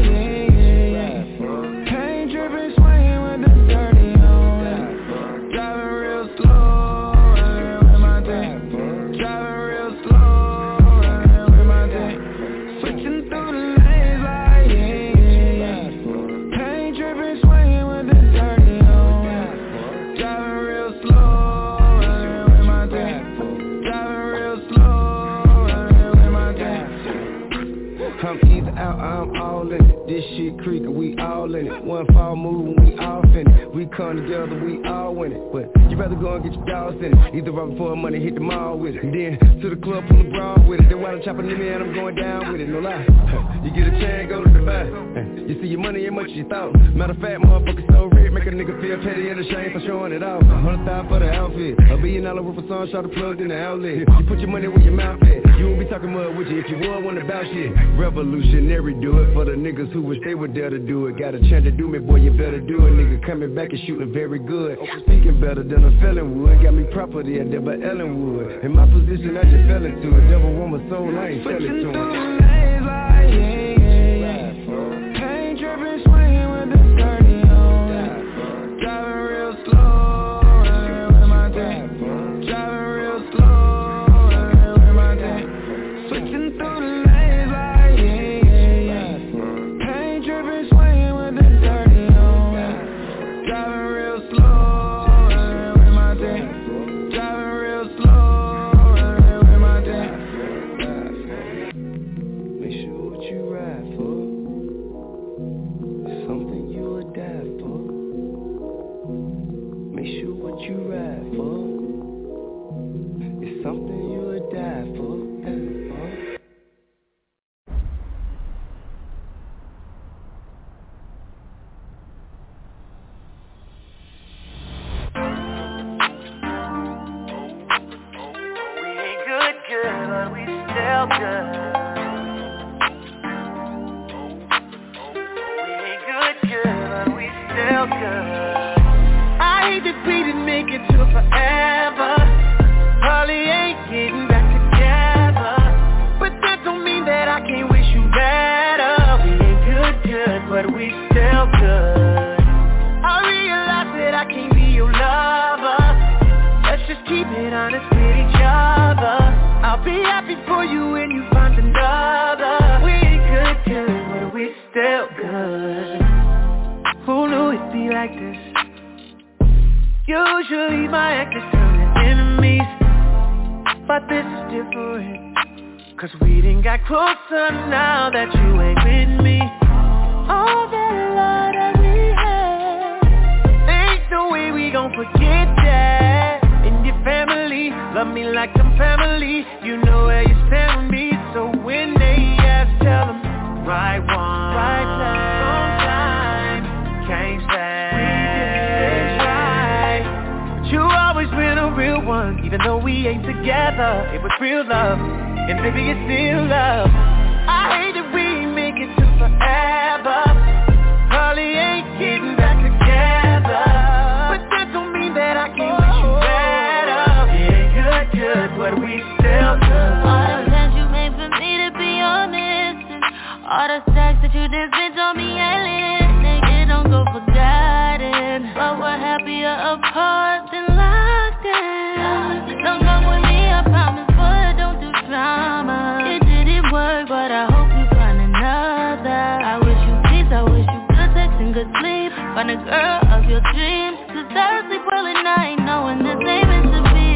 yeah, pain dripping, swinging with the dirty on, driving real slow, running with my dad, driving real slow, running with my dad, switching through the lanes like yeah, pain dripping, swinging with the dirty on, driving real slow, running with my dad, driving real slow, running with my dad. I'm either out, I'm all in it. This shit creaking, we all in it. One fall move, we off in it. We come together, we all win it. But you rather go and get your dogs in it. Either run for money, hit the mall with it. And then to the club, pull the bra with it. Then while I'm chopping in there, I'm going down with it. No lie. You get a chance, go to Dubai. You see your money ain't much as you thought. Matter of fact, motherfucker so rich, make a nigga feel petty and ashamed for showing it off. Hundred thousand for the outfit. A billion dollar worth of song, shot plugged in the outlet. You put your money where your mouth at. You won't be talking mud with you if you would want about shit. Revolutionary, do it for the niggas who wish they were there to do it. Got a chance to do me, boy, you better do it. Nigga coming back and shooting very good. Speaking better than a felon would. Got me property at Deborah Ellen would. In my position, I just fell into it. Devil want my soul, I ain't sell it to him. Pain dripping, swinging with the dirty on, driving real slow, running with my dad, driving real slow, running with my dad, switching through the lanes like yeah, pain dripping, swinging with the dirty on, driving real slow, running with my dad, driving real slow, running with my dad. Make sure what you ride for is something you would die for. Make sure what you ride for is something you would die for. We ain't good, good, but we still good. We ain't good, good, but we still good. I hate that we didn't make it to forever. Probably ain't getting back together, but that don't mean that I can't wish you better. We ain't good, good, but we still good. I realize that I can't be your lover. Let's just keep it honest with each other. I'll be happy for you when you find another. We ain't good, good, but we still good. Who knew it'd be like this? Usually my exes turn to enemies, but this is different, cause we done got closer now that you ain't with me. All that love that we had, ain't no way we gon' forget that. And your family, love me like I'm family, you know where you stand with me. So when they ask, tell them, right one, right time, wrong time, can't say you always been a real one, even though we ain't together. It was real love, and baby it's still love. I hate that we make it to forever, probably ain't getting back together, but that don't mean that I can't wish you better. It ain't good, good, but we still good. All the plans you made for me to be honest, and all the stacks that you did spend on me, Ellen, they don't go forgotten, but we're happier apart than locked in. Don't come with me, I promise, but don't do drama. It didn't work, but I hope you find another. I wish you peace, I wish you good sex and good sleep. Find a girl of your dreams, cause I sleep well at night knowing this ain't meant to be.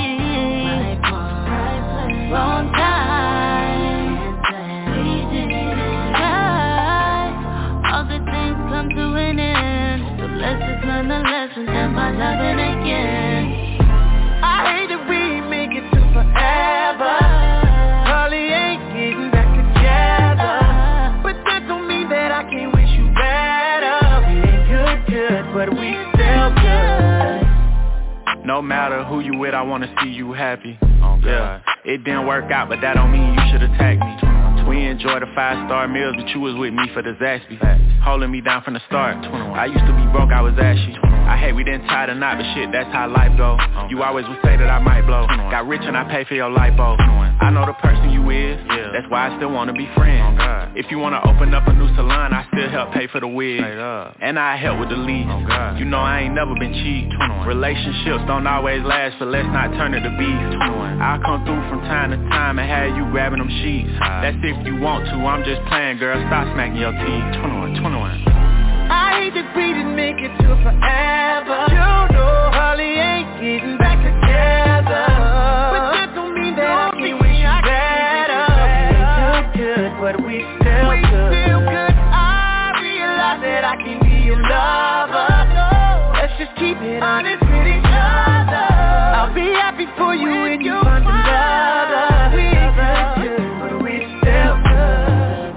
Wrong time, we didn't right. All good things come to an end, so let's just learn the lesson and might happen again. I hate that we make it to forever, probably ain't getting back together, but that don't mean that I can't wish you better. We ain't good, good, but we still good. No matter who you with, I wanna see you happy. Oh, yeah, it didn't work out, but that don't mean you should attack me. We enjoyed the five-star meals, but you was with me for the Zaxby, holding me down from the start. I used to be broke, I was ashy. I hate we didn't tie the knot, but shit, that's how life go. You always would say that I might blow. Got rich and I pay for your lipo. I know the person you is, that's why I still wanna be friends. If you wanna open up a new salon, I still help pay for the wig, and I help with the lease. You know I ain't never been cheap. Relationships don't always last, so let's not turn it to beef. I'll come through from time to time and have you grabbing them sheets. That's if you want to, I'm just playing, girl, stop smacking your teeth. twenty-one, twenty-one. I hate that we didn't make it to forever. You know Holly ain't getting back together, but that don't mean that I can't wish you better. We ain't good, good, but we still we good. We still good. I realize that I can be your lover. Let's just keep it honest with each other. I'll be happy for you when you find another. We ain't good, good, but we still good.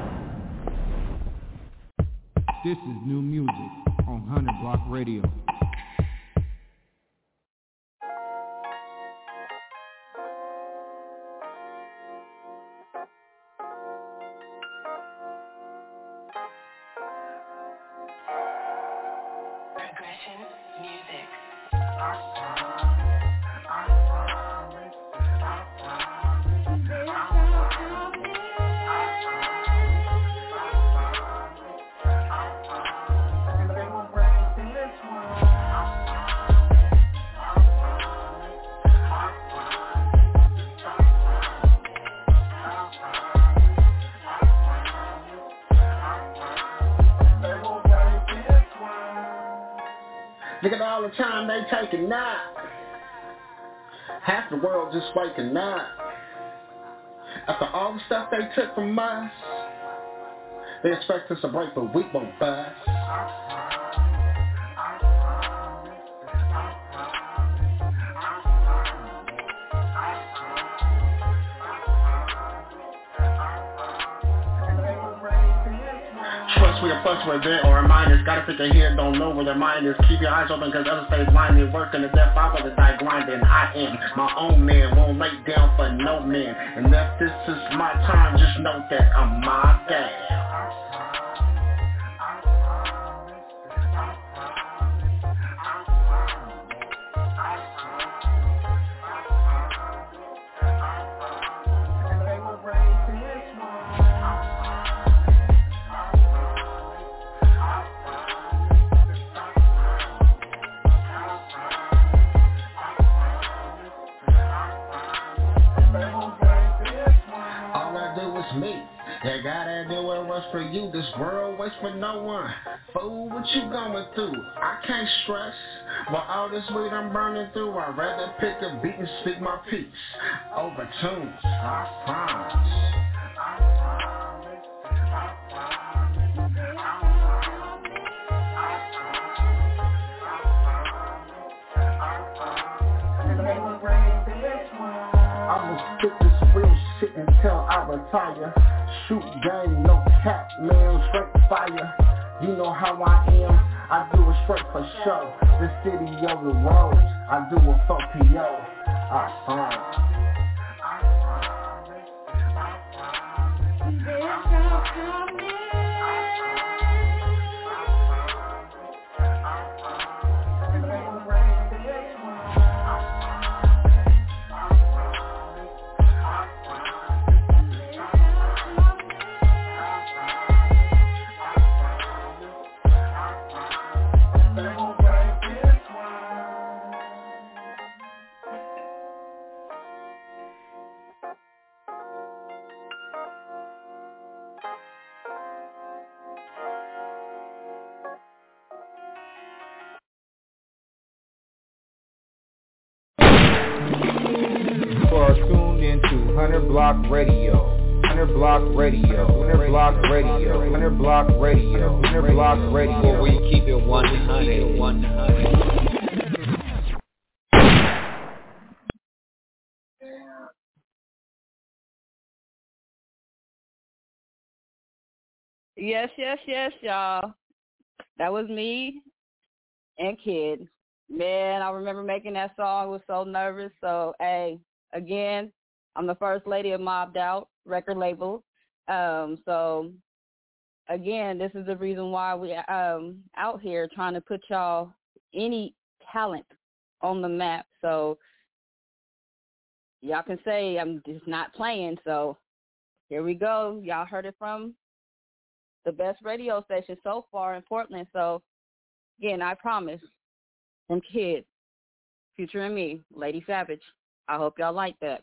This is new music on one hundred Block Radio. Progression music. Look at all the time they taking now. Half the world just waking up. After all the stuff they took from us, they expect us to break, but we won't bust. Trust we a fuss with it or reminders. Gotta pick a head, don't know where their mind is. Keep your eyes open cause others stay blinded. Working to death, I rather die grinding. I am my own man, won't lay down for no man. And if this is my time, just know that I'm my dad. You gotta do what works for you. This world waits for no one. Fool, what you going through? I can't stress. While all this weed I'm burning through, I'd rather pick a beat and speak my peace. Over tunes, I promise. I promise. I promise. I promise. I'ma spit this real shit until I retire. Shoot gang, no cap, man, straight fire. You know how I am, I do it straight for show. The city of the roads, I do it for P O. I promise. I promise. I promise. I promise. Hundred Block Radio, Hundred Block Radio, Hundred Block Radio, Hundred Block Radio, Hundred Block Radio, where we keep it one hundred, one hundred. Yes, yes, yes, y'all. That was me and Kid. Man, I remember making that song. I was so nervous. So, hey, again, I'm the first lady of Mobbed Out record label. Um, so, again, this is the reason why we um out here trying to put y'all, any talent, on the map. So, y'all can say I'm just not playing. So, here we go. Y'all heard it from the best radio station so far in Portland. So, again, I promise, from Kid, Future and me, Lady Savage. I hope y'all like that.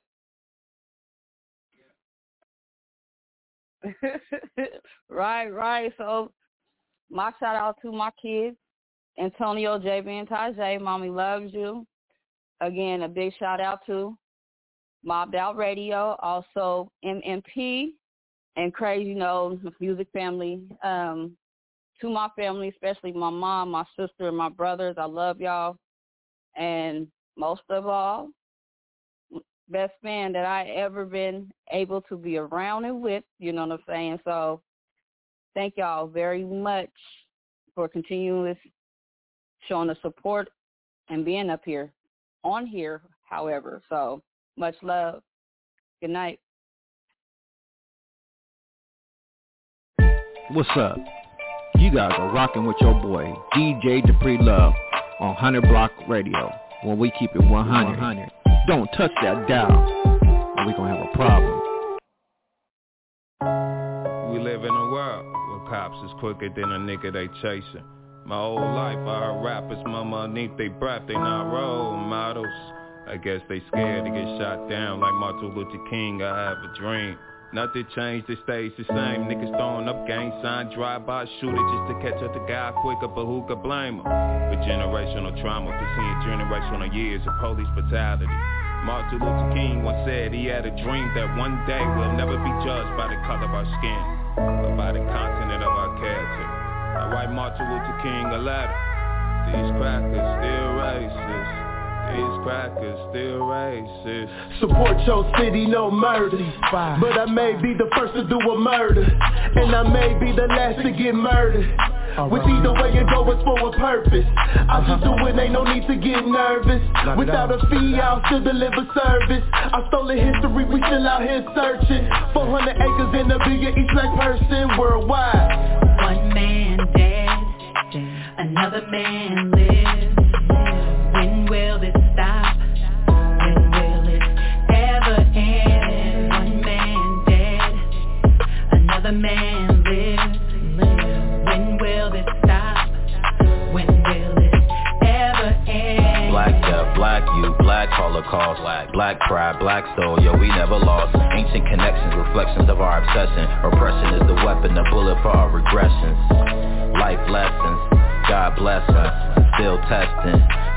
right, right. So my shout out to my kids, Antonio, J B, and Tajay. Mommy loves you. Again, a big shout out to Mobbed Out Radio, also M M P and Crazy, you know, music family. Um, to my family, especially my mom, my sister, and my brothers, I love y'all. And most of all, best fan that I ever been able to be around and with, you know what I'm saying? So thank y'all very much for continuing showing the support and being up here, on here, however. So much love. Good night. What's up? You guys are rocking with your boy, D J Dupree Love, on Hundred Block Radio, where we keep it one hundred. Don't touch that dial, or we gonna have a problem. We live in a world where cops is quicker than a nigga they chasing. My whole life I heard rappers mama underneath they breath, they not role models. I guess they scared to get shot down like Martin Luther King. I have a dream. Nothing changed, it stays the same. Niggas throwing up gang sign, drive-by shooter just to catch up the guy quicker, but who could blame him? For generational trauma, for seeing generational years of police brutality. Martin Luther King once said he had a dream that one day we'll never be judged by the color of our skin, but by the content of our character. I write Martin Luther King a letter. These crackers still racist. These crackers still racist. Support your city, no murder. But I may be the first to do a murder, and I may be the last to get murdered. With either way you go, it's for a purpose. I just do it, ain't no need to get nervous. Without a fee, I'll still deliver service. I stole the history, we still out here searching. four hundred acres in a bigger each black person worldwide. One man dead, another man lives. When will it stop? When will it ever end? One man dead, another man lives. When will it stop? When will it ever end? Black death, black youth, black holocaust, black, black pride, black soul, yo, we never lost. Ancient connections, reflections of our obsession. Oppression is the weapon, the bullet for our regressions. Life lessons, God bless us, still testing.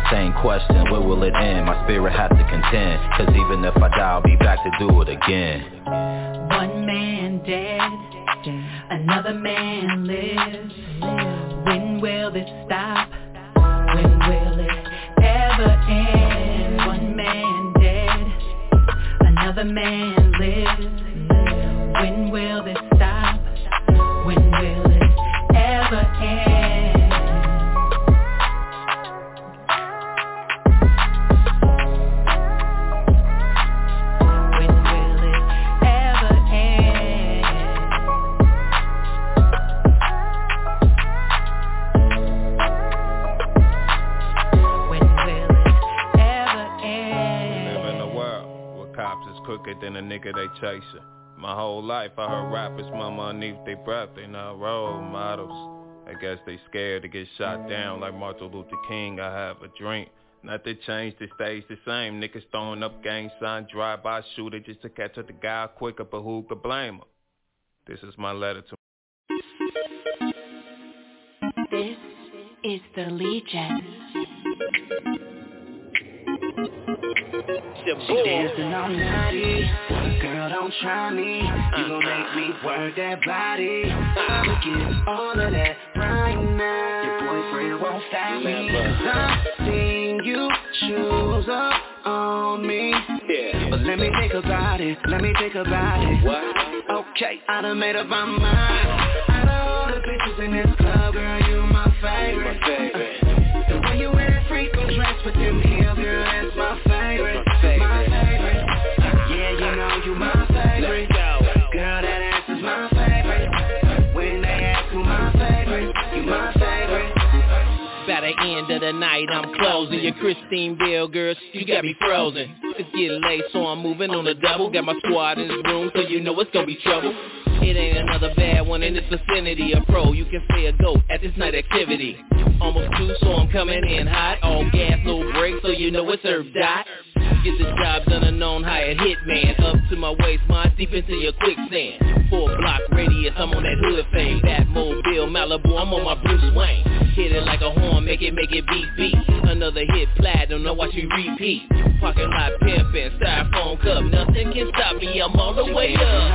Same question, where will it end? My spirit has to contend, cause even if I die, I'll be back to do it again. One man dead, another man lives. When will this stop? When will it ever end? One man dead, another man lives. When will this stop? When will it ever end? When will it ever end? When will it ever end? Live in a world where cops is quicker than a nigga they chasing. My whole life I heard rappers mama underneath their breath, they not role models. I guess they scared to get shot down like Martin Luther King. I have a dream, not to change, the stays the same. Niggas throwing up gang signs, drive-by shooter just to catch up the guy quicker, but who could blame him? This is my letter to This is the Legion. She dancing all nighty. Girl, don't try me. You gon' make me work that body. I'ma get all of that right now. Your boyfriend won't stop me. I've seen you choose up on me. Yeah. But let me think about it. Let me think about it. What? Okay, I done made up my mind. Out of all the bitches in this club, girl, you my favorite. My favorite. Uh, the way you wear that freakin' dress with them heels, girl, that's my favorite. My favorite. Yeah, you know you my favorite. Girl, that ass is my favorite. When they ask who my favorite, you my favorite. By the end of the night, I'm closing. Your Christine Bale, girl, you got me frozen. It's getting late, so I'm moving on the double. Got my squad in this room, so you know it's gonna be trouble. It ain't another bad one in this vicinity. A pro, you can say a goat at this night activity. Almost two, so I'm coming in hot. All gas, no brakes, so you know it's Herb Dot. Get the job done, a known hired hitman. Up to my waist, mine deep into your quicksand. Four block radius, I'm on that hood fame. Batmobile, Malibu, I'm on my Bruce Wayne. Hit it like a horn, make it, make it beat, beat. Another hit platinum, now watch me repeat. Parking lot pimpin', styrofoam cup. Nothing can stop me, I'm all the way up.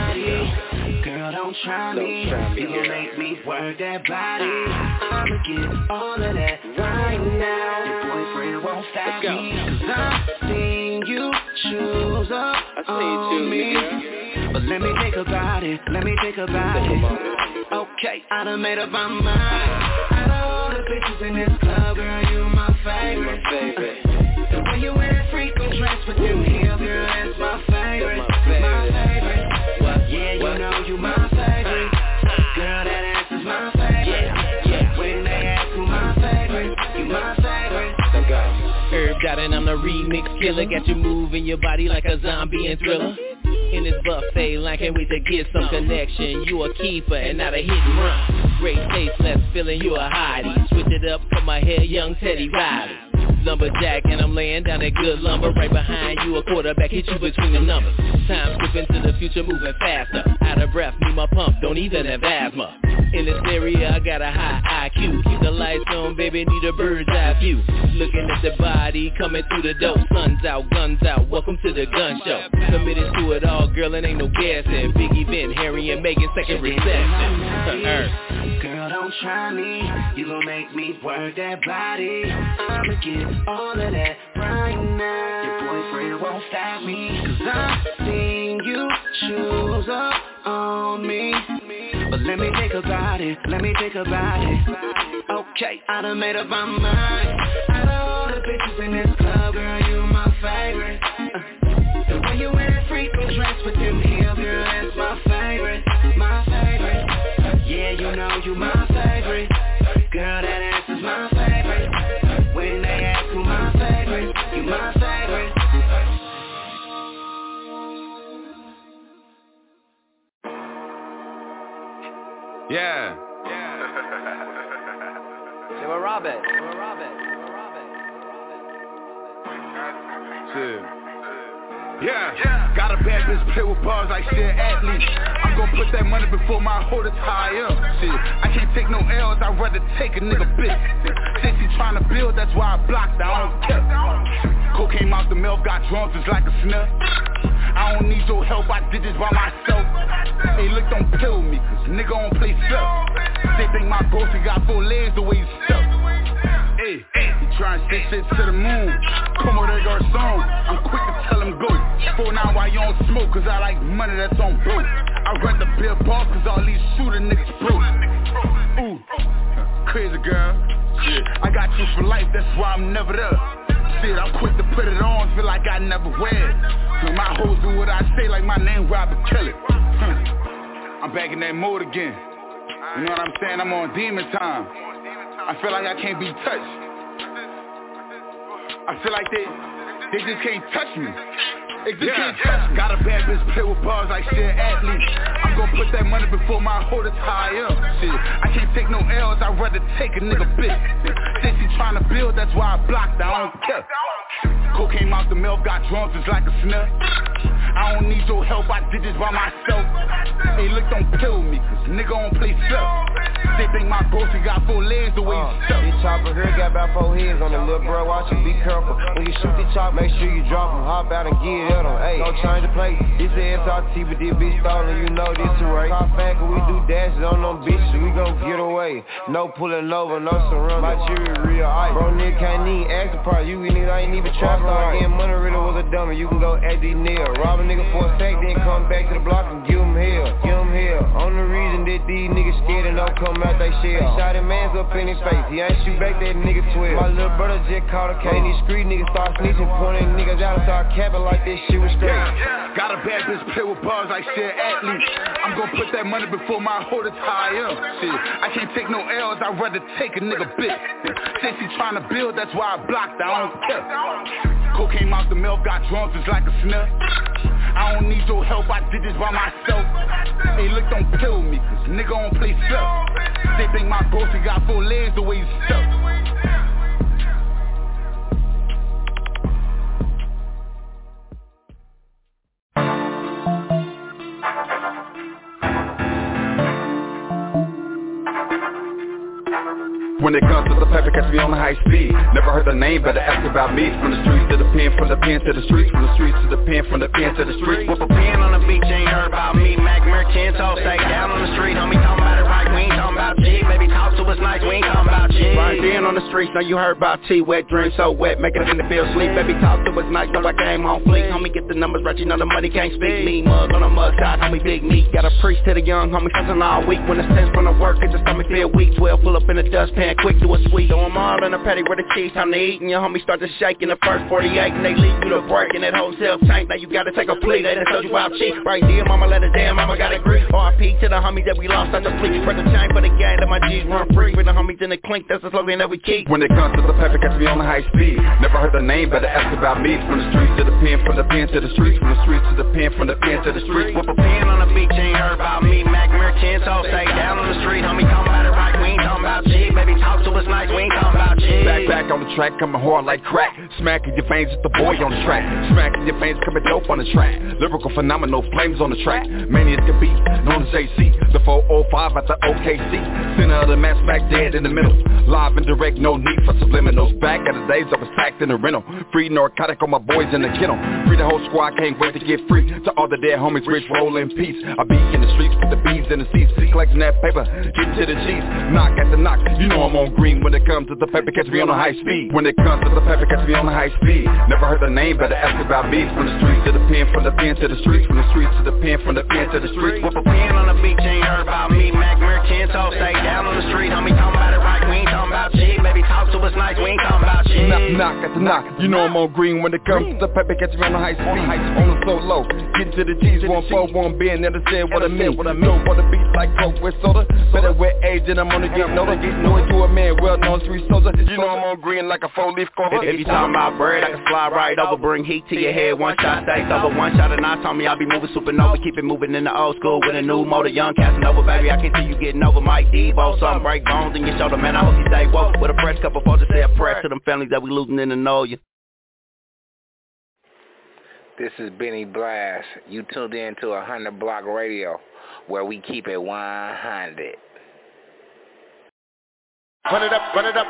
Girl, don't try me. You gon' make me work that body. I'ma get all of that right now. Your boyfriend won't stop me. Cause I've seen you choose up on me. But let me think about it. Let me think about it. Okay, I done made up my mind. Out of all the bitches in this club, girl, you my favorite. Uh, the way you wear that freakin' dress with them heels, girl, that's my favorite. My favorite. Yeah, you know you my favorite. Girl, that ass is my favorite. When they ask who my favorite, you my favorite. Herb Dot and I'm the remix killer. Got you moving your body like a zombie and Thriller. In this buffet line, can't wait to get some connection. You a keeper and not a hit and run. Great taste, less feeling, you a hottie. Switch it up, put my hair, young Teddy Riley. Lumberjack and I'm laying down that good lumber. Right behind you, a quarterback hit you between the numbers. Time slipping to the future, moving faster. Out of breath, need my pump, don't even have asthma. In this area, I got a high I Q. Keep the lights on, baby, need a bird's eye view. Looking at the body, coming through the door. Sun's out, guns out, welcome to the gun show. Committed to it all, girl, it ain't no guessing. Big event, Harry and Meghan, second reception. Earth. Girl, don't try me. You gon' make me work that body. I'ma get all of that right now. Your boyfriend won't stop me. Cause I've seen you choose up on me. But let me think about it. Let me think about it. Okay, I done made up my mind. Out of all the bitches in this club, girl, you my favorite. Uh, the way you wear that freakin' dress with them heels, girl, that's my favorite. My favorite. Yeah, you know you my favorite. Girl, that ass is my favorite. When they ask who my favorite, you my favorite. Yeah. Say what, Robert? Shit. Yeah, yeah. Got a bad bitch play with bars like she an athlete. I'm gon' put that money before my hold it high up. Shit, I can't take no L's, I'd rather take a nigga bitch. Since he tryna build, that's why I blocked, I don't care. Cocaine out the milk, got drunk just like a snuff. I don't need your help, I did this by myself. Hey, look, don't kill me, cause nigga don't play self. They think my ghost, he got four legs the way he's stuck. Hey, he tryna stick shit to the moon. Come with a garçon, I'm quick to tell him go. Four now why you don't smoke, cause I like money that's on broke. I rent the beer bar, cause all these shooter niggas broke. Ooh, crazy girl. Shit, I got you for life, that's why I'm never there. Shit, I'm quick to put it on, feel like I never wear it. My hoes do what I say, like my name Robert Kelly. Huh. I'm back in that mode again. You know what I'm saying? I'm on demon time. I feel like I can't be touched. I feel like they, they just can't touch me. They just yeah. can't touch me. Got a bad bitch play with bars like she an athlete. I'm gon' put that money before my hold it high up. Shit, I can't take no L's, I'd rather take a nigga bitch. Since he tryna build, that's why I blocked, I don't care. Cocaine out the milk, got drunk just like a snuff. I don't need your help, I did this by myself. Hey, look, don't kill me, cause nigga don't play self. They think my ghost, he got four legs the way uh, he's stuck. This chopper here got about four heads on it, little bro, watch it, be careful. When you shoot the chop, make sure you drop him, hop out and get it on. Hey, don't change the plate, this is S R T, but this bitch stolen, you know this is right. Car fat, cause we do dashes on them bitches, we gon' get away. No pulling over, no surrender, my jury real ice. Bro, nigga can't need extra part, you niggas ain't even trapping right. Getting money really was a dummy, you can go at these niggas. Rob a nigga for a sec, then come back to the block and give him hell, give him hell. Only reason that these niggas scared and don't come out they shell. Shot his mans up in his face, he ain't shoot back that nigga twelve. My little brother just caught a case, these street niggas start snitching, pointing niggas out and start capping like this shit was straight. Yeah, yeah. Got a bad bitch play with bars like she an athlete. I'm gon' put that money before my hold it high up. Shit, I can't take no L's, I'd rather take a nigga bitch. Since he tryna build, that's why I blocked, I don't care. Cocaine out the milk, got drunk just like a snuff. I don't need your help, I did this by myself. Hey, look, don't kill me, cause nigga don't play self. They think my ghost, he got four legs the way he's stuck. When it comes to the paper, catch me on the high speed. Never heard the name, better ask about me. From the streets to the pen, from the pen to the streets. From the streets to the pen, from the pen to the streets. With a pen on the beach, ain't heard about me. Mac Mercantile, stay down on the street. Homie, talking about it right, we ain't talking about G. Baby, talk to us nice, we ain't talking about G. Right then on the streets, now you heard about T. Wet dreams so wet, make it in the field sleep. Baby, talk to us nice, so I came on fleek. Homie, get the numbers right, you know the money can't speak. Me, mug on a mug side, homie, big meat. Got a preach to the young, homie, something all week. When it's tense from the work, it's your stomach feel weak. Twelve, pull up in the dustpan, quick, do a sweep. Throw them all in a patty with the cheese, time to eat. And your homie start to shake in the first forty-eight. And they leave you to break in that hotel tank. Now you gotta take a plea, they done told you about cheap. Right there, mama let us down, mama got agree. R I P to the homies that we lost at the fleet. Press the chain for the gang, that my G's run free. With the homies in the clink, that's the slogan that we keep. When it comes to the paper, catch me on the high speed. Never heard the name, better ask about me. From the streets to the pen, from the pen to the streets. From the streets to the pen, from the pen to the streets. With a pen on the beach, ain't heard about me. Mac Mercantile, stay down on the street. Homie, talking about it right, we ain't talking about G. Baby, talk to us nice, we ain't talking about G. Back, back on the track, coming hard like crack. Smacking your veins with the boy on the track. Smacking your veins, coming dope on the track. Lyrical phenomenal, flames on the track. Many as can be, known as A C. The four oh five at the O K C. Center of the match, back dead in the middle. Live and direct, no need for subliminals. Back at the days I was sacked in the rental. Free narcotic on my boys in the kennel. Free the whole squad, can't wait to get free. To all the dead homies, rich roll in peace. I be in the streets with the bees in the seats. Collecting that paper, getting to the G's. Knock at the knock, you know I'm on green. When it comes to the paper, catch me on the high speed. When it comes to the paper, catch me on the high speed. Never heard the name, better ask about me. From the streets to the pen, from the pen to the streets. From the streets to the pen, from the pen to the streets. With a pen on the beach, ain't heard about me. Mac Mercantile, stay down on the street. Homie, talking about it right, we ain't talking about G. Baby, talk to us nice, we ain't talking about G. Knock, knock at the knock, you know I'm on green. When it comes to the paper, catch me on the high speed. On the so low, getting to the G's. One four, one bend, never said what I mean. What I know what the beats like Coke with soda. Better with age and I'm gonna get older. Know it to a man, well known street soldier. You know I'm on green like a four leaf cover. If you talking about bread, I can slide right over. Bring heat to your head, one shot stays over. One shot and I told me I'll be moving supernova. Keep it moving in the old school with a new motor. Young Casanova, baby, I can see you getting over. Mike Devo, something break bones in your shoulder. Man, I hope you stay woke. With a fresh cup of folks to say a prayer to them families that we losing in the know you. This is Benny Blast. You tuned in to one hundred Block Radio, where we keep it one hundred. Run it up, run it up,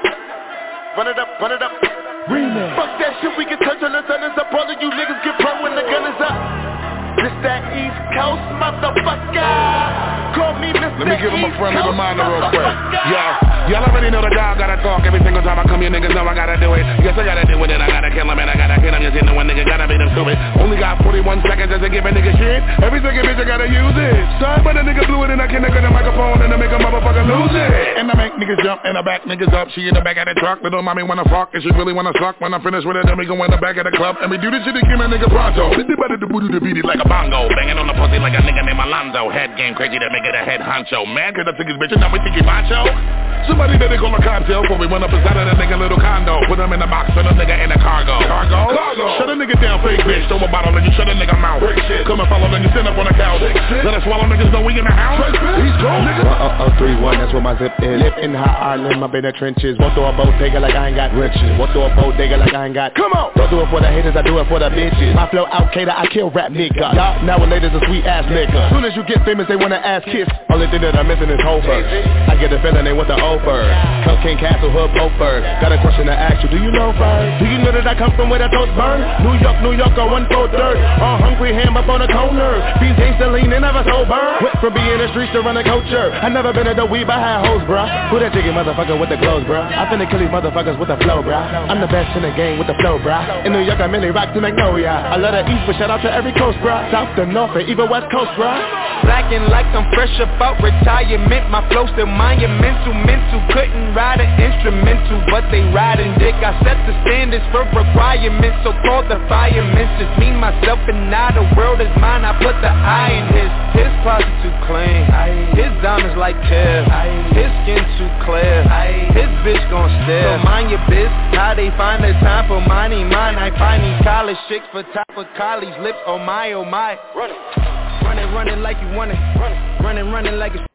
run it up, run it up. Remix. Fuck that shit, we can touch on the sun is up. All of you niggas get pro when the gun is up. This that East Coast motherfucker. Call me Mister Let me give him a friendly East reminder Coast real quick. motherfucker. Yeah, y'all already know the guy gotta talk every single time I come here. Niggas know I gotta do it. Yes, I gotta do it, and I gotta kill him, and I gotta hit him. Just you know when nigga gotta beat him stupid. Only got forty-one seconds just to give a nigga shit. Every second bitch I gotta use it. Sorry, but the nigga blew it, and I can't look at the microphone, and I make a motherfucker lose it. And I make niggas jump, and I back niggas up. She in the back of the truck. Little mommy wanna fuck, and she really wanna suck. When I'm finished with it, then we go in the back of the club, and we do this shit to give a nigga pronto. Hit the body to booty to beat it like a bongo. Banging on the pussy like a nigga named Alonzo. Head game crazy to make it a head honcho. Man, cause I took his bitch and now we think he macho. Somebody better call a cocktail before we went up inside of that nigga little condo. Put him in the box, put a nigga in the cargo. Cargo? Cargo. Shut a nigga down, fake bitch. Throw a bottle and you shut a nigga mouth. Come and follow, then you stand up on the couch. Let us swallow niggas know we in the house. He's cold, nigga. one oh oh three one, that's where my zip is. Live in high Ireland, up in the trenches. Won't throw a bodega like I ain't got riches. Won't throw a bodega like I ain't got. Come on. Don't do it for the haters, I do it for the bitches. My flow out, cater, I kill rap nigga. Y'all nowadays a sweet ass nigga. Soon as you get famous, they wanna ass kiss. Only thing that I'm missing is whole verse. I get the feeling they want the old bird. Cocaine Castle, Hood, Poper. Got a question to ask you, do you know first? Do you know that I come from where the toast burn? New York, New York, on one four third. All hungry, ham up on the corner. These gangsta lean, they never sober. Went from being in the streets to run a culture. I never been in the weed, but I had hoes, bruh. Who that jiggy motherfucker with the clothes, bruh? I finna kill these motherfuckers with the flow, bruh. I'm the best in the game with the flow, bruh. In New York, I mainly rock to Magnolia. I love the East, but shout out to every coast, bruh. South to North, and even West Coast, bruh. Blacking like I'm fresh about retirement. My flow still monumental, mental. Couldn't ride an instrumental, but they riding dick. I set the standards for requirements, so call the firemen. Just me, myself, and I. The world is mine. I put the I in his. His closet too clean. His diamonds like Kev. His skin too clear. His bitch gon' stare. So mind your biz. How they find the time for money? Mine. I find these college chicks for top of college lips. Oh my, oh my. Run it. Running, running like you want it. Running, running like it's